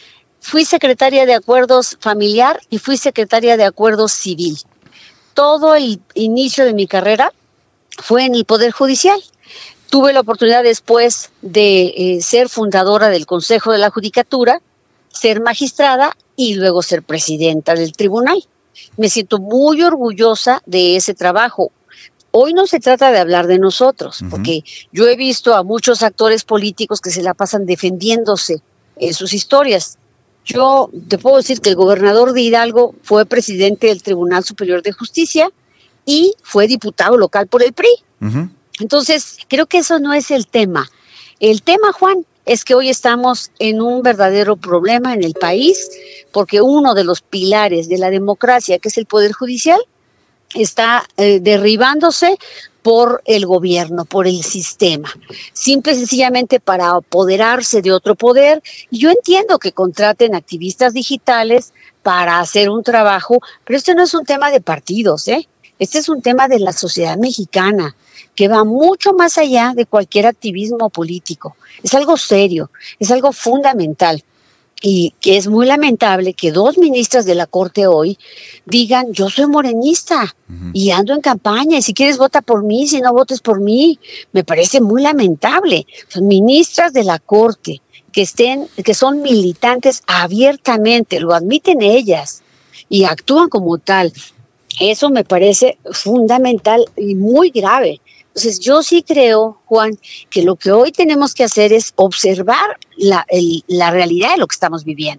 fui secretaria de Acuerdos Familiar y fui secretaria de Acuerdos Civil. Todo el inicio de mi carrera fue en el Poder Judicial. Tuve la oportunidad después de ser fundadora del Consejo de la Judicatura, ser magistrada y luego ser presidenta del tribunal. Me siento muy orgullosa de ese trabajo. Hoy no se trata de hablar de nosotros, porque yo he visto a muchos actores políticos que se la pasan defendiéndose en sus historias. Yo te puedo decir que el gobernador de Hidalgo fue presidente del Tribunal Superior de Justicia y fue diputado local por el PRI. Entonces, creo que eso no es el tema. El tema, Juan, es que hoy estamos en un verdadero problema en el país, porque uno de los pilares de la democracia, que es el Poder Judicial, está derribándose por el gobierno, por el sistema, simple y sencillamente para apoderarse de otro poder. Y yo entiendo que contraten activistas digitales para hacer un trabajo, pero este no es un tema de partidos, este es un tema de la sociedad mexicana, que va mucho más allá de cualquier activismo político. Es algo serio, es algo fundamental. Y que es muy lamentable que 2 ministras de la Corte hoy digan, yo soy morenista y ando en campaña, y si quieres vota por mí, si no votes por mí. Me parece muy lamentable. Son ministras de la Corte que son militantes abiertamente, lo admiten ellas y actúan como tal. Eso me parece fundamental y muy grave. Entonces, yo sí creo, Juan, que lo que hoy tenemos que hacer es observar la realidad de lo que estamos viviendo.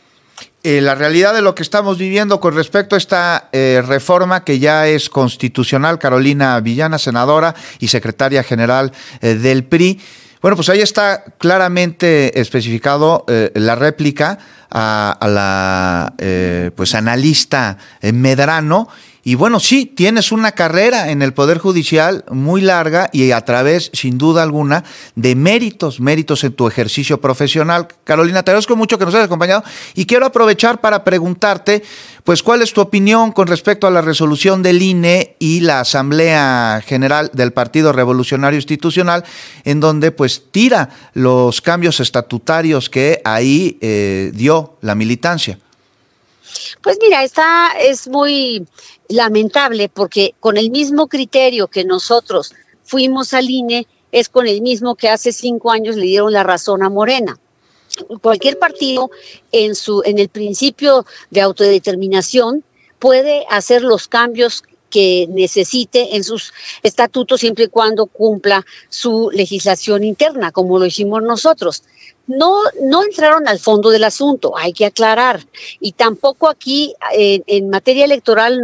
La realidad de lo que estamos viviendo con respecto a esta reforma que ya es constitucional. Carolina Villana, senadora y secretaria general del PRI. Bueno, pues ahí está claramente especificado la réplica a la pues analista Medrano. Y bueno, sí, tienes una carrera en el Poder Judicial muy larga y a través, sin duda alguna, de méritos en tu ejercicio profesional. Carolina, te agradezco mucho que nos hayas acompañado y quiero aprovechar para preguntarte, pues, ¿cuál es tu opinión con respecto a la resolución del INE y la Asamblea General del Partido Revolucionario Institucional, en donde, pues, tira los cambios estatutarios que ahí dio la militancia? Pues mira, es muy lamentable porque con el mismo criterio que nosotros fuimos al INE es con el mismo que hace 5 años le dieron la razón a Morena. Cualquier partido en el principio de autodeterminación puede hacer los cambios que necesite en sus estatutos siempre y cuando cumpla su legislación interna, como lo hicimos nosotros. No entraron al fondo del asunto, hay que aclarar. Y tampoco aquí en materia electoral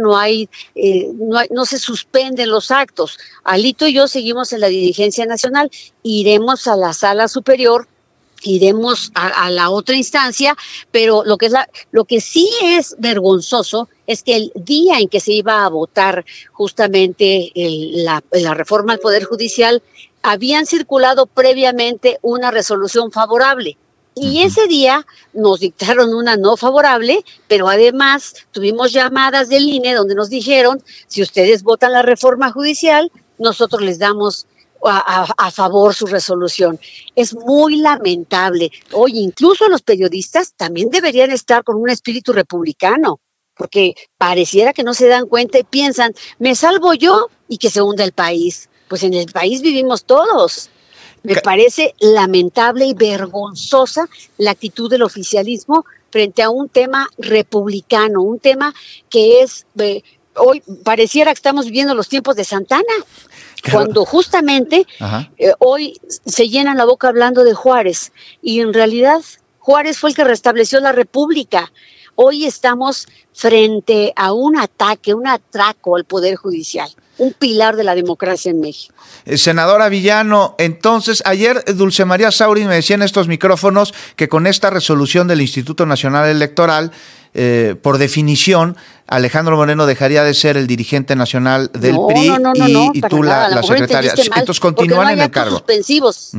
no se suspenden los actos. Alito y yo seguimos en la dirigencia nacional, iremos a la sala superior, iremos a la otra instancia, pero lo que sí es vergonzoso es que el día en que se iba a votar justamente la reforma al Poder Judicial, habían circulado previamente una resolución favorable. Y ese día nos dictaron una no favorable, pero además tuvimos llamadas del INE donde nos dijeron, si ustedes votan la reforma judicial, nosotros les damos a favor su resolución. Es muy lamentable. Oye, incluso los periodistas también deberían estar con un espíritu republicano, porque pareciera que no se dan cuenta y piensan, me salvo yo y que se hunda el país. Pues en el país vivimos todos. Me parece lamentable y vergonzosa la actitud del oficialismo frente a un tema republicano, un tema que es, hoy pareciera que estamos viviendo los tiempos de Santana, cuando justamente hoy se llenan la boca hablando de Juárez, y en realidad Juárez fue el que restableció la República. Hoy estamos frente a un ataque, un atraco al Poder Judicial, un pilar de la democracia en México. Senadora Villano, entonces, ayer Dulce María Sauri me decía en estos micrófonos que con esta resolución del Instituto Nacional Electoral, por definición, Alejandro Moreno dejaría de ser el dirigente nacional del PRI y tú la secretaria. Entonces continúan en el cargo. Suspensivos.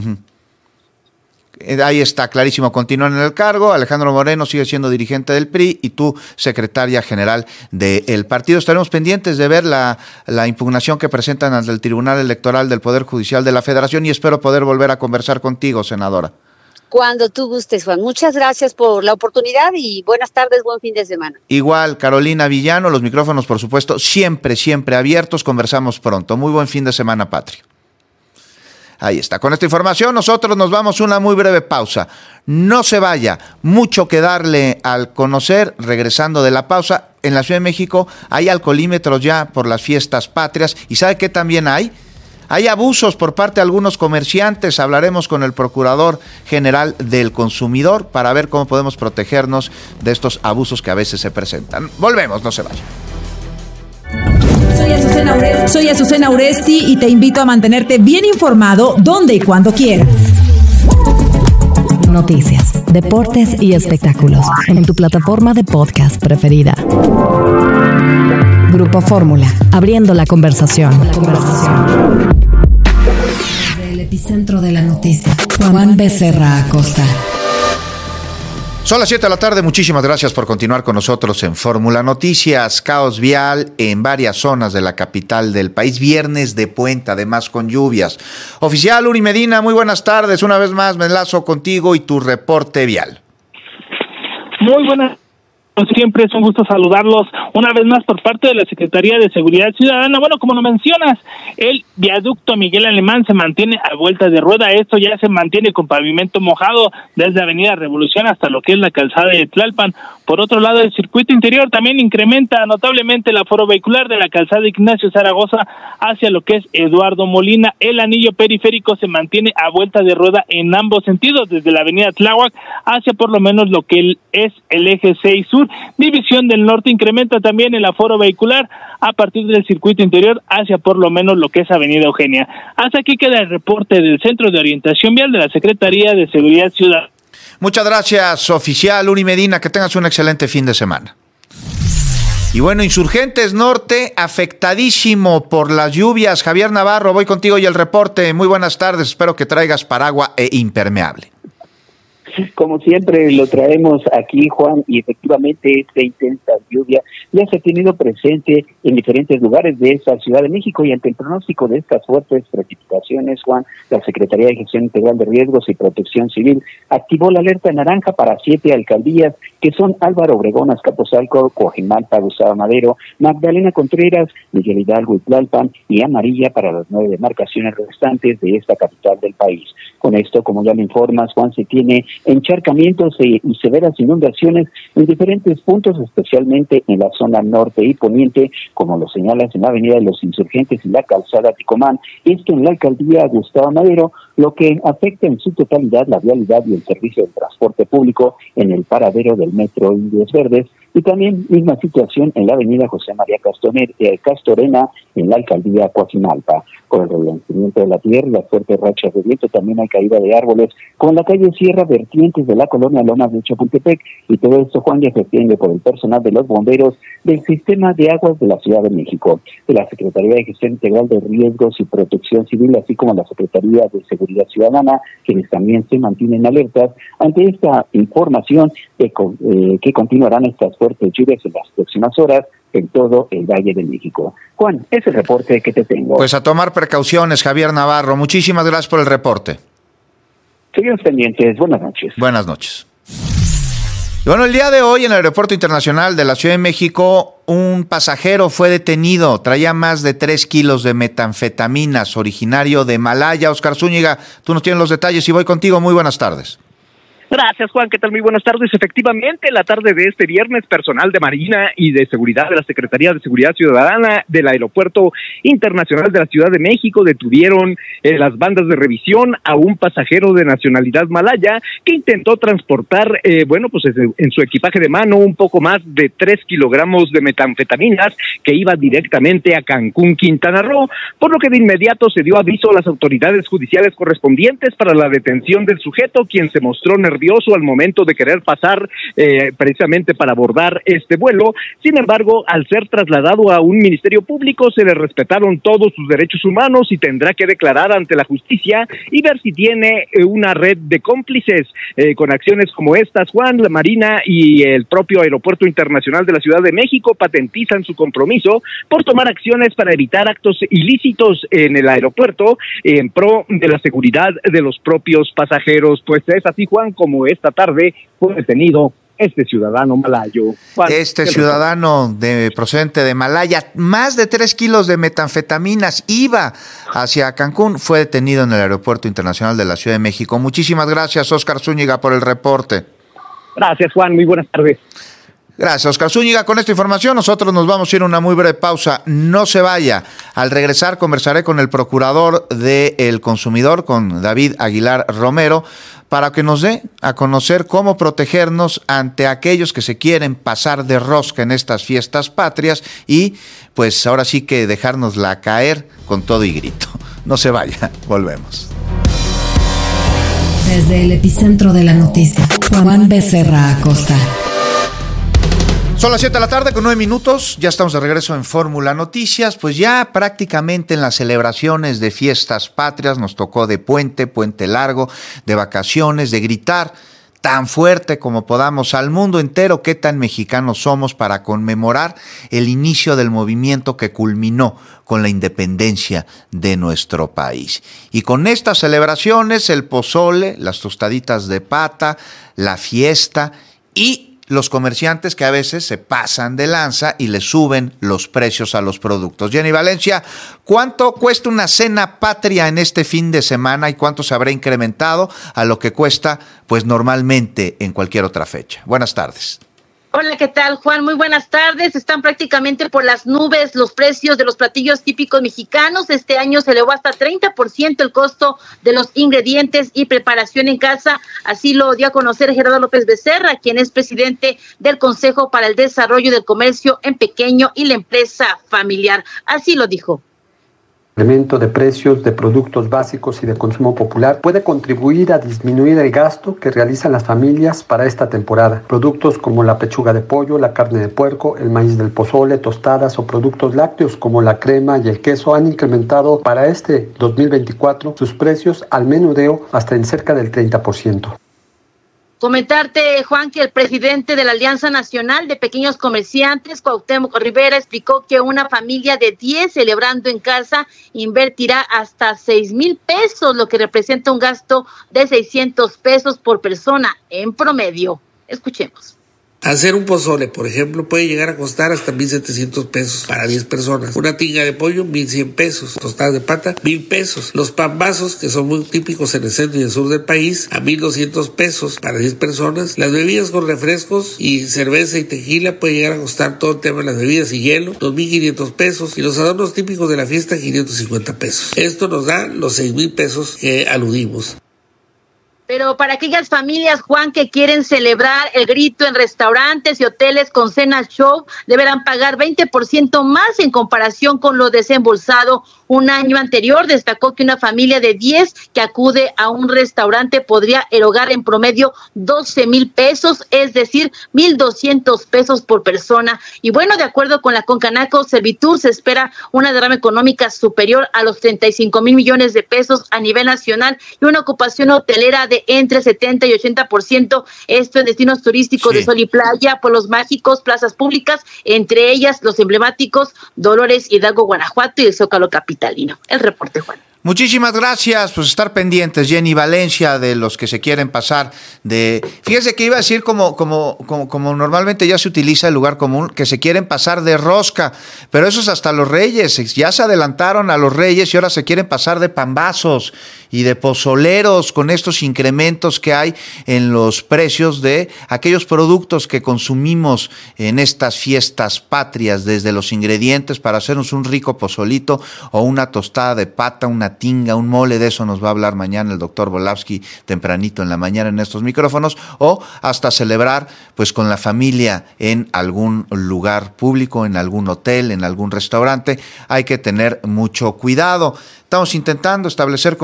Ahí está, clarísimo, continúan en el cargo. Alejandro Moreno sigue siendo dirigente del PRI y tú secretaria general del partido. Estaremos pendientes de ver la impugnación que presentan ante el Tribunal Electoral del Poder Judicial de la Federación y espero poder volver a conversar contigo, senadora. Cuando tú gustes, Juan. Muchas gracias por la oportunidad y buenas tardes, buen fin de semana. Igual, Carolina Villano, los micrófonos, por supuesto, siempre abiertos. Conversamos pronto. Muy buen fin de semana, Patrio. Ahí está. Con esta información nosotros nos vamos a una muy breve pausa. No se vaya. Mucho que darle al conocer. Regresando de la pausa, en la Ciudad de México hay alcoholímetros ya por las fiestas patrias. ¿Y sabe qué también hay? Hay abusos por parte de algunos comerciantes. Hablaremos con el Procurador General del Consumidor para ver cómo podemos protegernos de estos abusos que a veces se presentan. Volvemos, no se vaya. Soy Azucena Uresti y te invito a mantenerte bien informado donde y cuando quieras. Noticias, deportes y espectáculos en tu plataforma de podcast preferida. Grupo Fórmula, abriendo la conversación. Desde el epicentro de la noticia, Juan Becerra Acosta. Son las 7 de la tarde, muchísimas gracias por continuar con nosotros en Fórmula Noticias. Caos vial en varias zonas de la capital del país, viernes de puente, además con lluvias. Oficial Uri Medina, muy buenas tardes, una vez más me enlazo contigo y tu reporte vial. Muy buenas. Siempre es un gusto saludarlos una vez más por parte de la Secretaría de Seguridad Ciudadana. Bueno, como lo mencionas, el viaducto Miguel Alemán se mantiene a vuelta de rueda. Esto ya se mantiene con pavimento mojado desde Avenida Revolución hasta lo que es la calzada de Tlalpan. Por otro lado, el circuito interior también incrementa notablemente el aforo vehicular de la calzada Ignacio Zaragoza hacia lo que es Eduardo Molina. El anillo periférico se mantiene a vuelta de rueda en ambos sentidos, desde la Avenida Tláhuac hacia por lo menos lo que es el eje 6 Sur. División del Norte incrementa también el aforo vehicular a partir del circuito interior hacia por lo menos lo que es Avenida Eugenia. Hasta aquí queda el reporte del Centro de Orientación Vial de la Secretaría de Seguridad Ciudadana. Muchas gracias, oficial Uri Medina, que tengas un excelente fin de semana. Y bueno, Insurgentes Norte, afectadísimo por las lluvias. Javier Navarro, voy contigo y el reporte. Muy buenas tardes, espero que traigas paraguas e impermeable. Como siempre lo traemos aquí, Juan, y efectivamente esta intensa lluvia ya se ha tenido presente en diferentes lugares de esta Ciudad de México, y ante el pronóstico de estas fuertes precipitaciones, Juan, la Secretaría de Gestión Integral de Riesgos y Protección Civil activó la alerta naranja para 7 alcaldías, que son Álvaro Obregón, Azcapotzalco, Coajimalpa, Gustavo Madero, Magdalena Contreras, Miguel Hidalgo y Tlalpan, y amarilla para las 9 demarcaciones restantes de esta capital del país. Con esto, como ya me informas, Juan, se tiene encharcamientos y severas inundaciones en diferentes puntos, especialmente en la zona norte y poniente, como lo señalas en la Avenida de los Insurgentes y la calzada Ticomán, esto en la alcaldía Gustavo Madero, lo que afecta en su totalidad la vialidad y el servicio de transporte público en el paradero del metro Indios Verdes, y también misma situación en la avenida José María Castorena en la alcaldía Coajimalpa. Con el relanzamiento de la tierra y las fuertes rachas de viento, también hay caída de árboles, como en la calle Sierra, vertientes de la colonia Lomas de Chapultepec, y todo esto, Juan, ya se atiende por el personal de los bomberos del Sistema de Aguas de la Ciudad de México, de la Secretaría de Gestión Integral de Riesgos y Protección Civil, así como la Secretaría de Seguridad Ciudadana, quienes también se mantienen alertas ante esta información que continuarán estas fuertes lluvias en las próximas horas en todo el Valle de México. Juan, es el reporte que te tengo. Pues a tomar precauciones, Javier Navarro. Muchísimas gracias por el reporte. Seguimos pendientes. Buenas noches. Buenas noches. Y bueno, el día de hoy en el Aeropuerto Internacional de la Ciudad de México, un pasajero fue detenido. Traía más de 3 kilos de metanfetaminas, originario de Malaya. Oscar Zúñiga, tú nos tienes los detalles y voy contigo. Muy buenas tardes. Gracias, Juan. ¿Qué tal? Muy buenas tardes. Efectivamente, la tarde de este viernes, personal de Marina y de Seguridad de la Secretaría de Seguridad Ciudadana del Aeropuerto Internacional de la Ciudad de México detuvieron las bandas de revisión a un pasajero de nacionalidad malaya que intentó transportar, en su equipaje de mano un poco más de 3 kilogramos de metanfetaminas que iba directamente a Cancún, Quintana Roo, por lo que de inmediato se dio aviso a las autoridades judiciales correspondientes para la detención del sujeto, quien se mostró nervioso nervioso al momento de querer pasar precisamente para abordar este vuelo. Sin embargo, al ser trasladado a un ministerio público, se le respetaron todos sus derechos humanos y tendrá que declarar ante la justicia y ver si tiene una red de cómplices con acciones como estas. Juan, la Marina y el propio Aeropuerto Internacional de la Ciudad de México patentizan su compromiso por tomar acciones para evitar actos ilícitos en el aeropuerto en pro de la seguridad de los propios pasajeros. Pues es así, Juan, como esta tarde fue detenido este ciudadano malayo. Juan, ciudadano procedente de Malaya, más de 3 kilos de metanfetaminas, iba hacia Cancún, fue detenido en el Aeropuerto Internacional de la Ciudad de México. Muchísimas gracias, Óscar Zúñiga, por el reporte. Gracias, Juan, muy buenas tardes. Gracias, Óscar Zúñiga. Con esta información nosotros nos vamos a ir a una muy breve pausa. No se vaya. Al regresar conversaré con el procurador del consumidor, con David Aguilar Romero, para que nos dé a conocer cómo protegernos ante aquellos que se quieren pasar de rosca en estas fiestas patrias y pues ahora sí que dejárnosla caer con todo y grito. No se vaya, volvemos. Desde el epicentro de la noticia, Juan Becerra Acosta. Son las 7 de la tarde con 9 minutos, ya estamos de regreso en Fórmula Noticias, pues ya prácticamente en las celebraciones de fiestas patrias nos tocó de puente largo, de vacaciones, de gritar tan fuerte como podamos al mundo entero qué tan mexicanos somos para conmemorar el inicio del movimiento que culminó con la independencia de nuestro país. Y con estas celebraciones, el pozole, las tostaditas de pata, la fiesta y los comerciantes que a veces se pasan de lanza y le suben los precios a los productos. Jenny Valencia, ¿cuánto cuesta una cena patria en este fin de semana y cuánto se habrá incrementado a lo que cuesta pues normalmente en cualquier otra fecha? Buenas tardes. Hola, ¿qué tal, Juan? Muy buenas tardes. Están prácticamente por las nubes los precios de los platillos típicos mexicanos. Este año se elevó hasta 30% el costo de los ingredientes y preparación en casa. Así lo dio a conocer Gerardo López Becerra, quien es presidente del Consejo para el Desarrollo del Comercio en Pequeño y la Empresa Familiar. Así lo dijo. El incremento de precios de productos básicos y de consumo popular puede contribuir a disminuir el gasto que realizan las familias para esta temporada. Productos como la pechuga de pollo, la carne de puerco, el maíz del pozole, tostadas o productos lácteos como la crema y el queso han incrementado para este 2024 sus precios al menudeo hasta en cerca del 30%. Comentarte, Juan, que el presidente de la Alianza Nacional de Pequeños Comerciantes, Cuauhtémoc Rivera, explicó que una familia de 10 celebrando en casa invertirá hasta 6,000 pesos, lo que representa un gasto de 600 pesos por persona en promedio. Escuchemos. Hacer un pozole, por ejemplo, puede llegar a costar hasta 1,700 pesos para 10 personas. Una tinga de pollo, 1,100 pesos. Tostadas de pata, 1,000 pesos. Los pambazos, que son muy típicos en el centro y el sur del país, a 1,200 pesos para 10 personas. Las bebidas con refrescos y cerveza y tequila puede llegar a costar todo el tema de las bebidas y hielo, 2,500 pesos. Y los adornos típicos de la fiesta, 550 pesos. Esto nos da los 6,000 pesos que aludimos. Pero para aquellas familias, Juan, que quieren celebrar el grito en restaurantes y hoteles con cenas show, deberán pagar 20% más en comparación con lo desembolsado un año anterior. Destacó que una familia de 10 que acude a un restaurante podría erogar en promedio 12,000 pesos, es decir, 1,200 pesos por persona. Y bueno, de acuerdo con la Concanaco Servitur, se espera una derrama económica superior a los 35,000 millones de pesos a nivel nacional y una ocupación hotelera de entre 70 y 80%, esto en destinos turísticos de sol y playa, pueblos mágicos, plazas públicas, entre ellas los emblemáticos Dolores, Hidalgo, Guanajuato y el Zócalo capitalino. El reporte, Juan. Muchísimas gracias, pues estar pendientes, Jenny Valencia, de los que se quieren pasar de... Fíjese que iba a decir como normalmente ya se utiliza el lugar común, que se quieren pasar de rosca, pero eso es hasta los Reyes, ya se adelantaron a los Reyes y ahora se quieren pasar de pambazos y de pozoleros con estos incrementos que hay en los precios de aquellos productos que consumimos en estas fiestas patrias, desde los ingredientes para hacernos un rico pozolito o una tostada de pata, una una tinga, un mole, de eso nos va a hablar mañana el doctor Volavsky tempranito en la mañana en estos micrófonos, o hasta celebrar pues con la familia en algún lugar público, en algún hotel, en algún restaurante. Hay que tener mucho cuidado. Estamos intentando establecer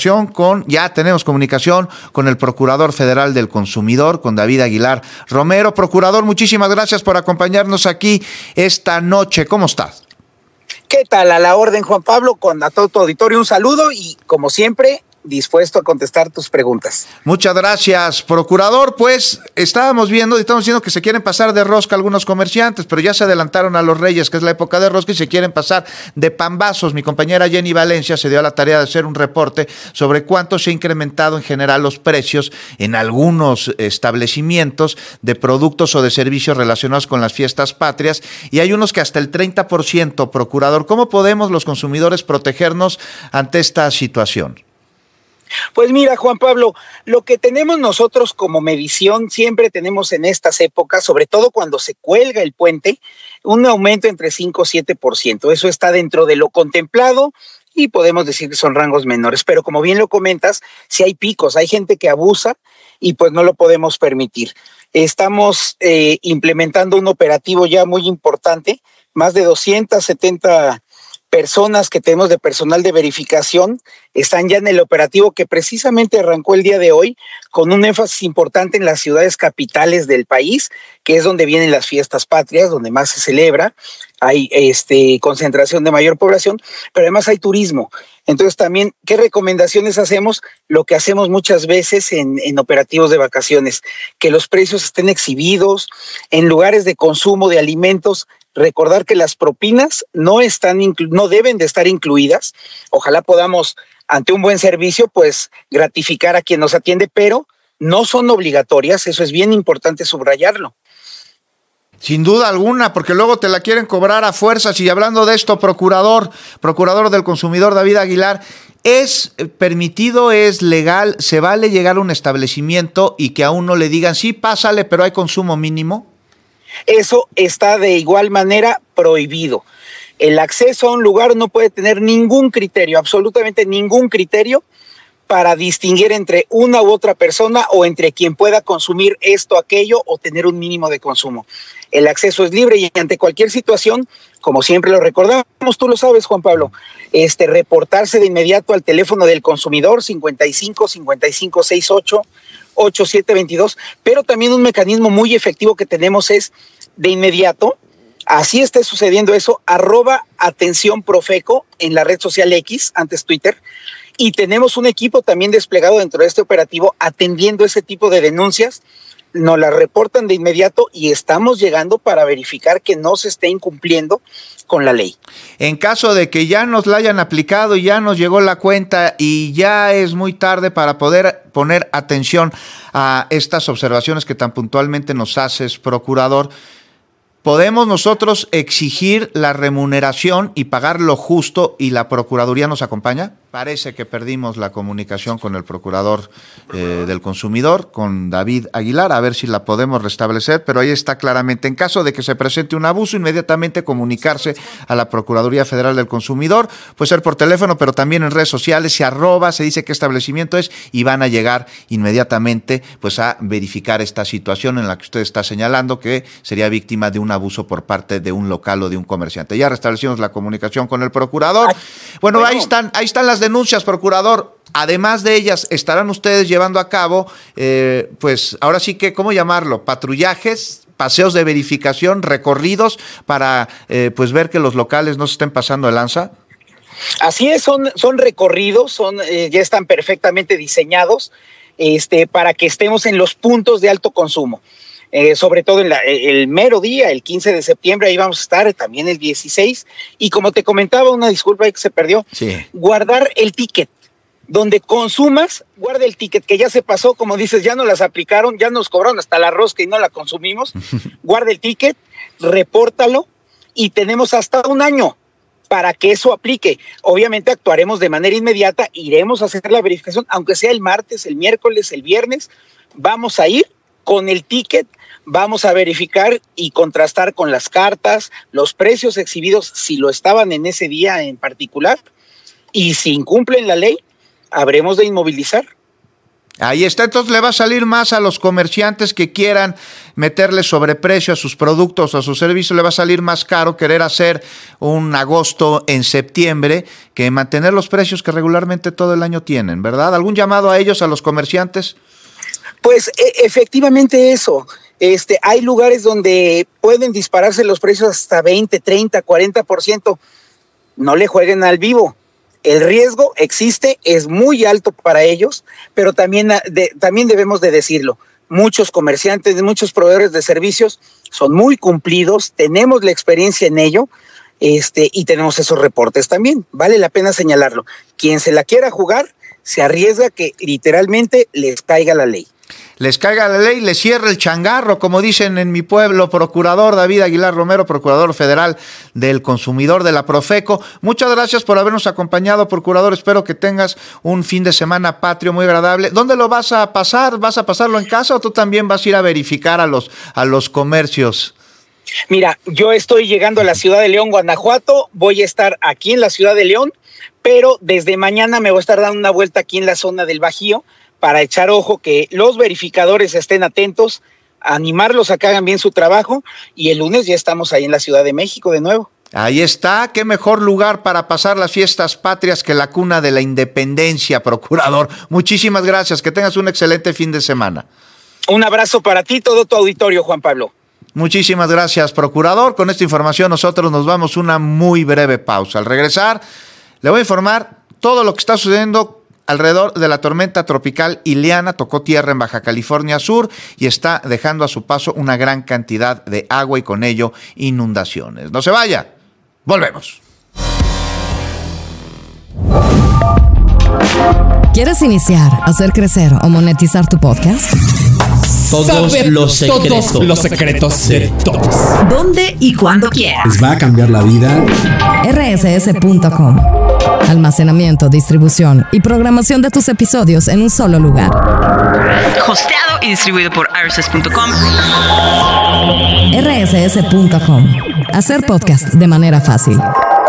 ya tenemos comunicación con el Procurador Federal del Consumidor, con David Aguilar Romero. Procurador, muchísimas gracias por acompañarnos aquí esta noche. ¿Cómo estás? ¿Qué tal? A la orden, Juan Pablo, a todo tu auditorio un saludo y, como siempre, dispuesto a contestar tus preguntas. Muchas gracias, procurador. Pues estamos viendo que se quieren pasar de rosca algunos comerciantes, pero ya se adelantaron a los Reyes, que es la época de rosca, y se quieren pasar de pambazos. Mi compañera Jenny Valencia se dio a la tarea de hacer un reporte sobre cuánto se ha incrementado en general los precios en algunos establecimientos de productos o de servicios relacionados con las fiestas patrias, y hay unos que hasta el 30%, procurador. ¿Cómo podemos los consumidores protegernos ante esta situación? Pues mira, Juan Pablo, lo que tenemos nosotros como medición, siempre tenemos en estas épocas, sobre todo cuando se cuelga el puente, un aumento entre 5 y 7%. Eso está dentro de lo contemplado y podemos decir que son rangos menores. Pero como bien lo comentas, si hay picos, hay gente que abusa y pues no lo podemos permitir. Estamos implementando un operativo ya muy importante, más de 270 personas que tenemos de personal de verificación están ya en el operativo que precisamente arrancó el día de hoy con un énfasis importante en las ciudades capitales del país, que es donde vienen las fiestas patrias, donde más se celebra, hay concentración de mayor población, pero además hay turismo. Entonces también, ¿qué recomendaciones hacemos? Lo que hacemos muchas veces en operativos de vacaciones, que los precios estén exhibidos en lugares de consumo de alimentos. Recordar que las propinas no deben de estar incluidas. Ojalá podamos, ante un buen servicio, pues gratificar a quien nos atiende, pero no son obligatorias. Eso es bien importante subrayarlo. Sin duda alguna, porque luego te la quieren cobrar a fuerzas. Y hablando de esto, procurador del consumidor David Aguilar, ¿es permitido, es legal, se vale llegar a un establecimiento y que a uno le digan, sí, pásale, pero hay consumo mínimo? Eso está de igual manera prohibido. El acceso a un lugar no puede tener ningún criterio, absolutamente ningún criterio, para distinguir entre una u otra persona o entre quien pueda consumir esto, aquello o tener un mínimo de consumo. El acceso es libre y ante cualquier situación, como siempre lo recordamos, tú lo sabes, Juan Pablo, reportarse de inmediato al teléfono del consumidor 55 55 68 8722, pero también un mecanismo muy efectivo que tenemos es de inmediato, así esté sucediendo eso, @atenciónprofeco en la red social X, antes Twitter, y tenemos un equipo también desplegado dentro de este operativo atendiendo ese tipo de denuncias. Nos las reportan de inmediato y estamos llegando para verificar que no se esté incumpliendo con la ley. En caso de que ya nos la hayan aplicado y ya nos llegó la cuenta y ya es muy tarde para poder poner atención a estas observaciones que tan puntualmente nos haces, procurador, ¿podemos nosotros exigir la remuneración y pagar lo justo y la Procuraduría nos acompaña? Parece que perdimos la comunicación con el Procurador del Consumidor, con David Aguilar, a ver si la podemos restablecer, pero ahí está claramente. En caso de que se presente un abuso, inmediatamente comunicarse a la Procuraduría Federal del Consumidor, puede ser por teléfono, pero también en redes sociales, se dice qué establecimiento es y van a llegar inmediatamente pues a verificar esta situación en la que usted está señalando que sería víctima de un abuso por parte de un local o de un comerciante. Ya restablecimos la comunicación con el Procurador. Bueno, ahí están las denuncias, procurador. Además de ellas, ¿estarán ustedes llevando a cabo, pues ahora sí que, ¿cómo llamarlo? Patrullajes, paseos de verificación, recorridos para pues ver que los locales no se estén pasando de lanza? Así es, son recorridos, ya están perfectamente diseñados para que estemos en los puntos de alto consumo. Sobre todo en el mero día, el 15 de septiembre, ahí vamos a estar, también el 16, y como te comentaba, una disculpa que se perdió, guardar el ticket, donde consumas, guarda el ticket, que ya se pasó, como dices, ya nos las aplicaron, ya nos cobraron hasta la rosca y no la consumimos, guarda el ticket, repórtalo, y tenemos hasta un año para que eso aplique. Obviamente actuaremos de manera inmediata, iremos a hacer la verificación, aunque sea el martes, el miércoles, el viernes, vamos a ir con el ticket, vamos a verificar y contrastar con las cartas, los precios exhibidos, si lo estaban en ese día en particular, y si incumplen la ley, habremos de inmovilizar. Ahí está, entonces le va a salir más a los comerciantes que quieran meterle sobreprecio a sus productos o a sus servicios, le va a salir más caro querer hacer un agosto en septiembre que mantener los precios que regularmente todo el año tienen, ¿verdad? ¿Algún llamado a ellos, a los comerciantes? Pues efectivamente eso. Hay lugares donde pueden dispararse los precios hasta 20, 30, 40%. No le jueguen al vivo. El riesgo existe, es muy alto para ellos, pero también debemos de decirlo. Muchos comerciantes, muchos proveedores de servicios son muy cumplidos, tenemos la experiencia en ello, y tenemos esos reportes también. Vale la pena señalarlo. Quien se la quiera jugar, se arriesga que literalmente les caiga la ley. Les caiga la ley, les cierre el changarro, como dicen en mi pueblo. Procurador David Aguilar Romero, Procurador Federal del Consumidor de la Profeco. Muchas gracias por habernos acompañado, Procurador. Espero que tengas un fin de semana patrio muy agradable. ¿Dónde lo vas a pasar? ¿Vas a pasarlo en casa o tú también vas a ir a verificar a los comercios? Mira, yo estoy llegando a la ciudad de León, Guanajuato. Voy a estar aquí en la ciudad de León, pero desde mañana me voy a estar dando una vuelta aquí en la zona del Bajío, para echar ojo, que los verificadores estén atentos, animarlos a que hagan bien su trabajo, y el lunes ya estamos ahí en la Ciudad de México de nuevo. Ahí está, qué mejor lugar para pasar las fiestas patrias que la cuna de la independencia, Procurador. Muchísimas gracias, que tengas un excelente fin de semana. Un abrazo para ti, todo tu auditorio, Juan Pablo. Muchísimas gracias, Procurador. Con esta información nosotros nos vamos a una muy breve pausa. Al regresar, le voy a informar todo lo que está sucediendo alrededor de la tormenta tropical Ileana. Tocó tierra en Baja California Sur y está dejando a su paso una gran cantidad de agua y con ello inundaciones. No se vaya, volvemos. ¿Quieres iniciar, hacer crecer o monetizar tu podcast? Todos los secretos de todos. ¿Dónde y cuándo quieras? Les va a cambiar la vida. rss.com. Almacenamiento, distribución y programación de tus episodios en un solo lugar. Hosteado y distribuido por rss.com. rss.com. Hacer podcast de manera fácil.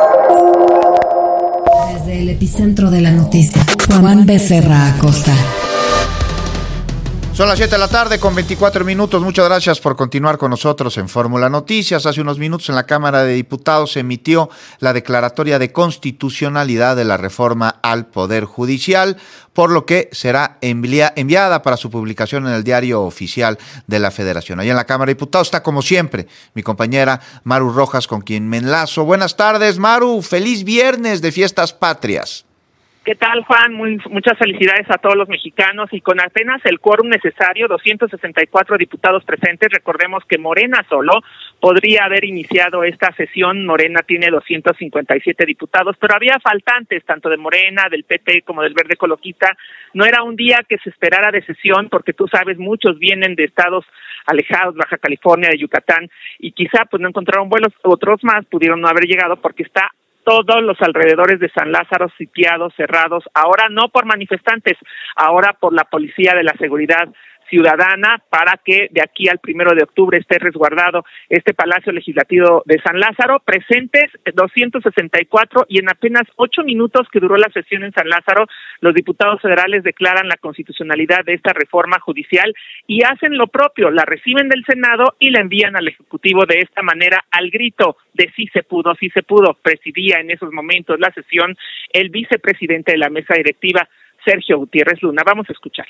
Desde el epicentro de la noticia, Juan Becerra Acosta. Son las 7 de la tarde con 24 minutos. Muchas gracias por continuar con nosotros en Fórmula Noticias. Hace unos minutos en la Cámara de Diputados se emitió la declaratoria de constitucionalidad de la reforma al Poder Judicial, por lo que será enviada para su publicación en el Diario Oficial de la Federación. Allá en la Cámara de Diputados está, como siempre, mi compañera Maru Rojas, con quien me enlazo. Buenas tardes, Maru. Feliz viernes de Fiestas Patrias. ¿Qué tal, Juan? Muchas felicidades a todos los mexicanos, y con apenas el quórum necesario, 264 diputados presentes. Recordemos que Morena solo podría haber iniciado esta sesión. Morena tiene 257 diputados, pero había faltantes tanto de Morena, del PT como del Verde Ecologista. No era un día que se esperara de sesión, porque tú sabes, muchos vienen de estados alejados, Baja California, de Yucatán, y quizá pues no encontraron vuelos. Otros más pudieron no haber llegado porque está todos los alrededores de San Lázaro sitiados, cerrados, ahora no por manifestantes, ahora por la Policía de la Seguridad Ciudadana, para que de aquí al 1 de octubre esté resguardado este Palacio Legislativo de San Lázaro. Presentes 264, y en apenas 8 minutos que duró la sesión en San Lázaro, los diputados federales declaran la constitucionalidad de esta reforma judicial y hacen lo propio, la reciben del Senado y la envían al Ejecutivo de esta manera, al grito de sí se pudo, sí se pudo. Presidía en esos momentos la sesión el vicepresidente de la mesa directiva, Sergio Gutiérrez Luna. Vamos a escuchar.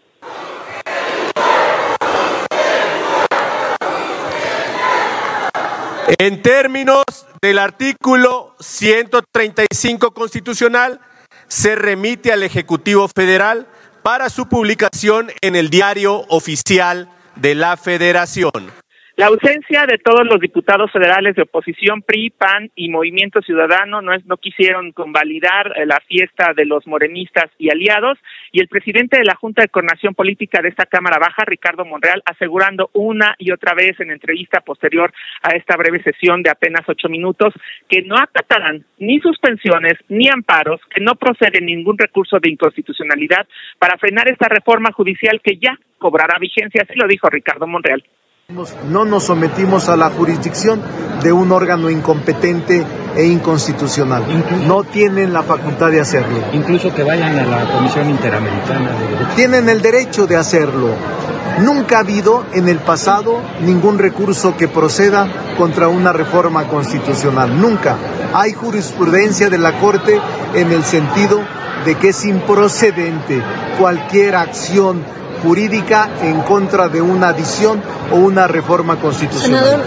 En términos del artículo 135 constitucional, se remite al Ejecutivo Federal para su publicación en el Diario Oficial de la Federación. La ausencia de todos los diputados federales de oposición, PRI, PAN y Movimiento Ciudadano no quisieron convalidar la fiesta de los morenistas y aliados, y el presidente de la Junta de Coordinación Política de esta Cámara Baja, Ricardo Monreal, asegurando una y otra vez en entrevista posterior a esta breve sesión de apenas 8 minutos que no acatarán ni suspensiones ni amparos, que no procede ningún recurso de inconstitucionalidad para frenar esta reforma judicial que ya cobrará vigencia. Así lo dijo Ricardo Monreal. No nos sometimos a la jurisdicción de un órgano incompetente e inconstitucional. No tienen la facultad de hacerlo. Incluso que vayan a la Comisión Interamericana de Derechos. Tienen el derecho de hacerlo. Nunca ha habido en el pasado ningún recurso que proceda contra una reforma constitucional. Nunca. Hay jurisprudencia de la Corte en el sentido de que es improcedente cualquier acción jurídica en contra de una adición o una reforma constitucional.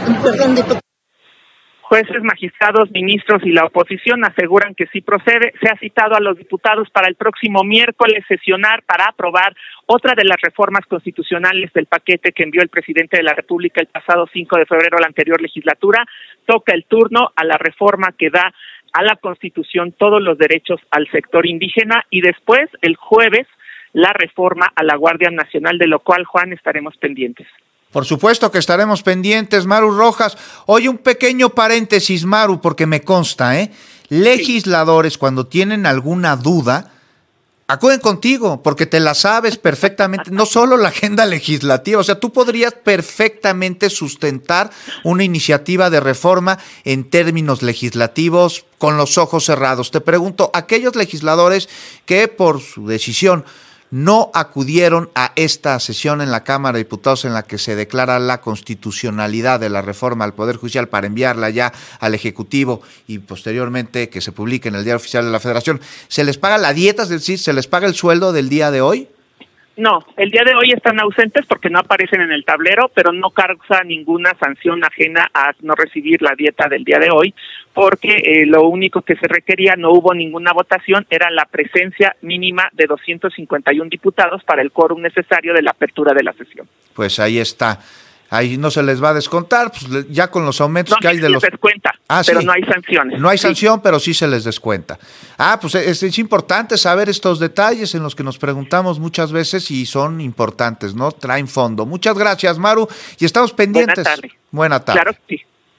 Jueces, magistrados, ministros y la oposición aseguran que sí procede. Se ha citado a los diputados para el próximo miércoles sesionar para aprobar otra de las reformas constitucionales del paquete que envió el presidente de la República el pasado 5 de febrero a la anterior legislatura. Toca el turno a la reforma que da a la Constitución todos los derechos al sector indígena y después, el jueves, la reforma a la Guardia Nacional, de lo cual, Juan, estaremos pendientes. Por supuesto que estaremos pendientes, Maru Rojas. Oye, un pequeño paréntesis, Maru, porque me consta, legisladores cuando tienen alguna duda, acuden contigo, porque te la sabes perfectamente, no solo la agenda legislativa, o sea, tú podrías perfectamente sustentar una iniciativa de reforma en términos legislativos con los ojos cerrados. Te pregunto, aquellos legisladores que por su decisión no acudieron a esta sesión en la Cámara de Diputados en la que se declara la constitucionalidad de la reforma al Poder Judicial para enviarla ya al Ejecutivo y posteriormente que se publique en el Diario Oficial de la Federación, ¿se les paga la dieta, es decir, se les paga el sueldo del día de hoy? No, el día de hoy están ausentes porque no aparecen en el tablero, pero no causa ninguna sanción ajena a no recibir la dieta del día de hoy, porque lo único que se requería, no hubo ninguna votación, era la presencia mínima de 251 diputados para el quórum necesario de la apertura de la sesión. Pues ahí está. Ahí no se les va a descontar, pues ya con los aumentos que hay de los... No se descuenta, pero no hay sanciones. No hay sanción, pero sí se les descuenta. Pues es importante saber estos detalles en los que nos preguntamos muchas veces y son importantes, ¿no? Traen fondo. Muchas gracias, Maru, y estamos pendientes. Buena tarde. Claro que sí.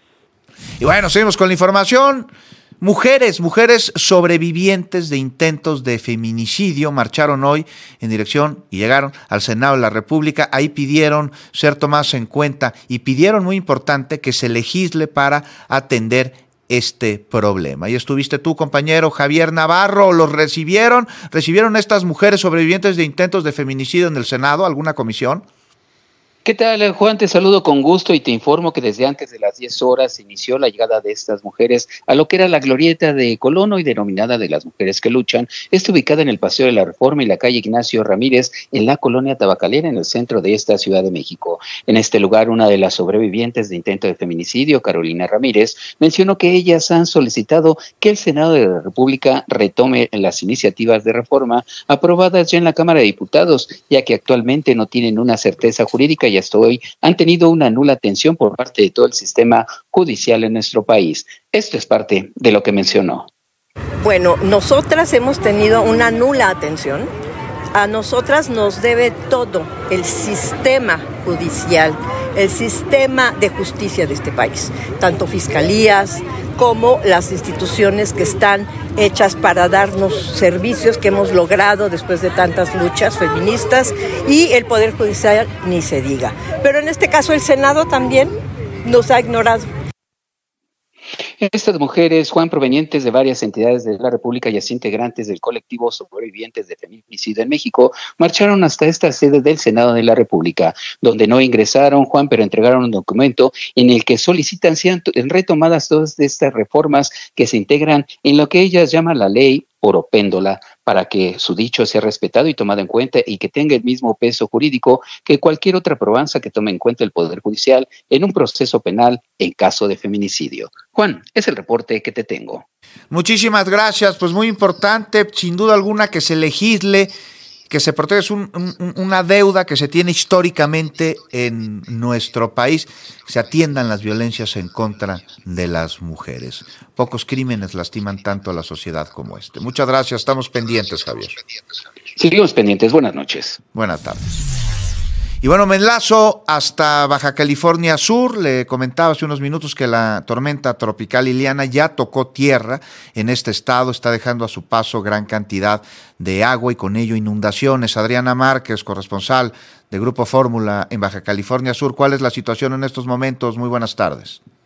Y bueno, seguimos con la información. Mujeres sobrevivientes de intentos de feminicidio marcharon hoy en dirección y llegaron al Senado de la República. Ahí pidieron ser tomadas en cuenta y pidieron, muy importante, que se legisle para atender este problema. Y estuviste tú, compañero Javier Navarro, ¿los recibieron? ¿Recibieron estas mujeres sobrevivientes de intentos de feminicidio en el Senado? ¿Alguna comisión? ¿Qué tal, Juan? Te saludo con gusto y te informo que desde antes de las 10 horas se inició la llegada de estas mujeres a lo que era la glorieta de Colón, hoy denominada de las mujeres que luchan. Está ubicada en el Paseo de la Reforma y la calle Ignacio Ramírez, en la colonia Tabacalera, en el centro de esta Ciudad de México. En este lugar, una de las sobrevivientes de intento de feminicidio, Carolina Ramírez, mencionó que ellas han solicitado que el Senado de la República retome las iniciativas de reforma aprobadas ya en la Cámara de Diputados, ya que actualmente no tienen una certeza jurídica y hasta hoy han tenido una nula atención por parte de todo el sistema judicial en nuestro país. Esto es parte de lo que mencionó. Bueno, nosotras hemos tenido una nula atención. A nosotras nos debe todo el sistema judicial, el sistema de justicia de este país, tanto fiscalías como las instituciones que están hechas para darnos servicios que hemos logrado después de tantas luchas feministas, y el Poder Judicial ni se diga. Pero en este caso el Senado también nos ha ignorado. Estas mujeres, Juan, provenientes de varias entidades de la República y así integrantes del colectivo Sobrevivientes de Feminicidio en México, marcharon hasta esta sede del Senado de la República, donde no ingresaron, Juan, pero entregaron un documento en el que solicitan sean retomadas todas estas reformas que se integran en lo que ellas llaman la ley oropéndola, para que su dicho sea respetado y tomado en cuenta y que tenga el mismo peso jurídico que cualquier otra probanza que tome en cuenta el Poder Judicial en un proceso penal en caso de feminicidio. Juan, es el reporte que te tengo. Muchísimas gracias, pues muy importante, sin duda alguna, que se legisle, que se proteja, es una deuda que se tiene históricamente en nuestro país, que se atiendan las violencias en contra de las mujeres. Pocos crímenes lastiman tanto a la sociedad como este. Muchas gracias, estamos pendientes, Javier. Seguimos pendientes, buenas noches. Buenas tardes. Y bueno, me enlazo hasta Baja California Sur. Le comentaba hace unos minutos que la tormenta tropical Liliana ya tocó tierra en este estado, está dejando a su paso gran cantidad de agua y con ello inundaciones. Adriana Márquez, corresponsal de Grupo Fórmula en Baja California Sur. ¿Cuál es la situación en estos momentos? Muy buenas tardes.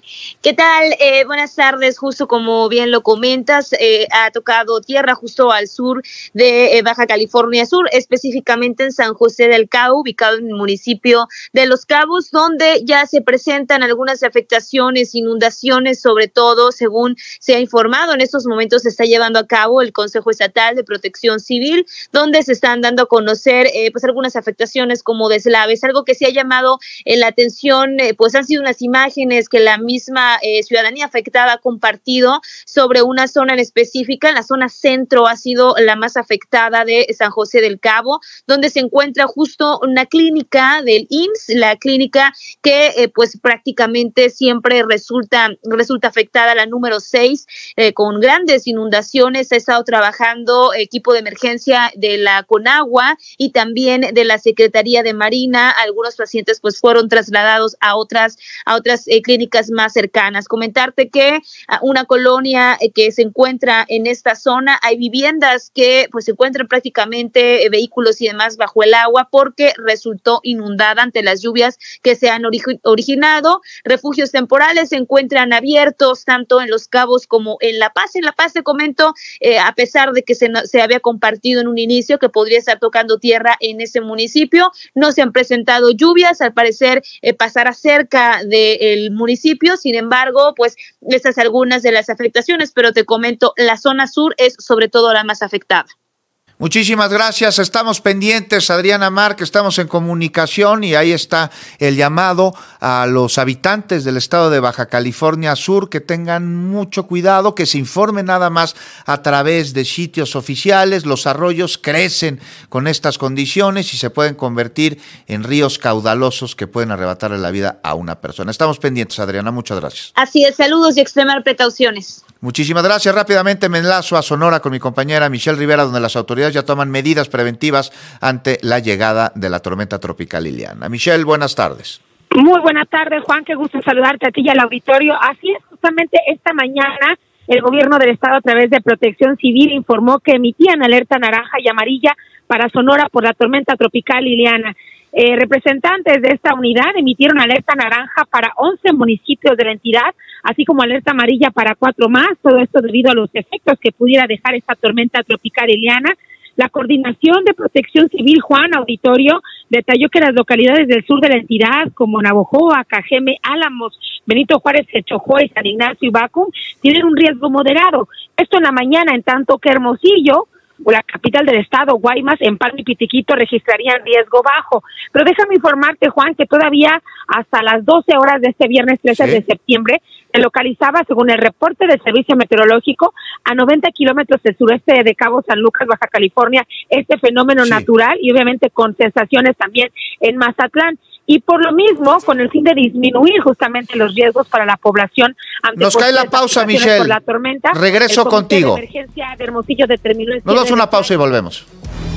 ¿Qué tal? Buenas tardes. Justo como bien lo comentas, ha tocado tierra justo al sur de Baja California Sur, específicamente en San José del Cabo, ubicado en el municipio de Los Cabos, donde ya se presentan algunas afectaciones, inundaciones, sobre todo, según se ha informado. En estos momentos se está llevando a cabo el Consejo Estatal de Protección Civil, donde se están dando a conocer pues algunas afectaciones como deslaves. Algo que sí ha llamado la atención, pues han sido unas imágenes que la misma ciudadanía afectada ha compartido sobre una zona en específica. En la zona centro ha sido la más afectada de San José del Cabo, donde se encuentra justo una clínica del IMSS, la clínica que pues prácticamente siempre resulta afectada, la número 6, con grandes inundaciones. Ha estado trabajando equipo de emergencia de la Conagua y también de la Secretaría de Marina. Algunos pacientes pues fueron trasladados a otras clínicas más cercanas. Comentarte que una colonia que se encuentra en esta zona, hay viviendas que pues se encuentran prácticamente vehículos y demás bajo el agua porque resultó inundada ante las lluvias que se han originado. Refugios temporales se encuentran abiertos tanto en Los Cabos como en La Paz. En La Paz te comento, a pesar de que se había compartido en un inicio que podría estar tocando tierra en ese municipio, no se han presentado lluvias, al parecer pasará cerca del municipio. Sin embargo, pues estas algunas de las afectaciones, pero te comento, la zona sur es sobre todo la más afectada. Muchísimas gracias, estamos pendientes, Adriana Mar, que estamos en comunicación y ahí está el llamado a los habitantes del estado de Baja California Sur que tengan mucho cuidado, que se informen nada más a través de sitios oficiales. Los arroyos crecen con estas condiciones y se pueden convertir en ríos caudalosos que pueden arrebatarle la vida a una persona. Estamos pendientes, Adriana, muchas gracias. Así es, saludos y extremar precauciones. Muchísimas gracias. Rápidamente me enlazo a Sonora con mi compañera Michelle Rivera, donde las autoridades ya toman medidas preventivas ante la llegada de la tormenta tropical Ileana. Michelle, buenas tardes. Muy buenas tardes, Juan, qué gusto saludarte a ti y al auditorio. Así es, justamente esta mañana el gobierno del estado a través de Protección Civil informó que emitían alerta naranja y amarilla para Sonora por la tormenta tropical Ileana. Representantes de esta unidad emitieron alerta naranja para 11 municipios de la entidad, así como alerta amarilla para 4 más, todo esto debido a los efectos que pudiera dejar esta tormenta tropical Ileana. La Coordinación de Protección Civil, Juan, auditorio, detalló que las localidades del sur de la entidad, como Navojoa, Cajeme, Álamos, Benito Juárez, Quechojoa y San Ignacio y Bacum, tienen un riesgo moderado. Esto en la mañana, en tanto que Hermosillo, o la capital del estado, Guaymas, Empalme y Pitiquito registrarían riesgo bajo. Pero déjame informarte, Juan, que todavía hasta las 12 horas de este viernes 13 de septiembre se localizaba, según el reporte del Servicio Meteorológico, a 90 kilómetros del sureste de Cabo San Lucas, Baja California, este fenómeno natural y obviamente con sensaciones también en Mazatlán. Y por lo mismo, con el fin de disminuir justamente los riesgos para la población ante nos cae la pausa, Michelle. Por la tormenta, regreso contigo. De emergencia de Hermosillo determinó nos damos una pausa y volvemos.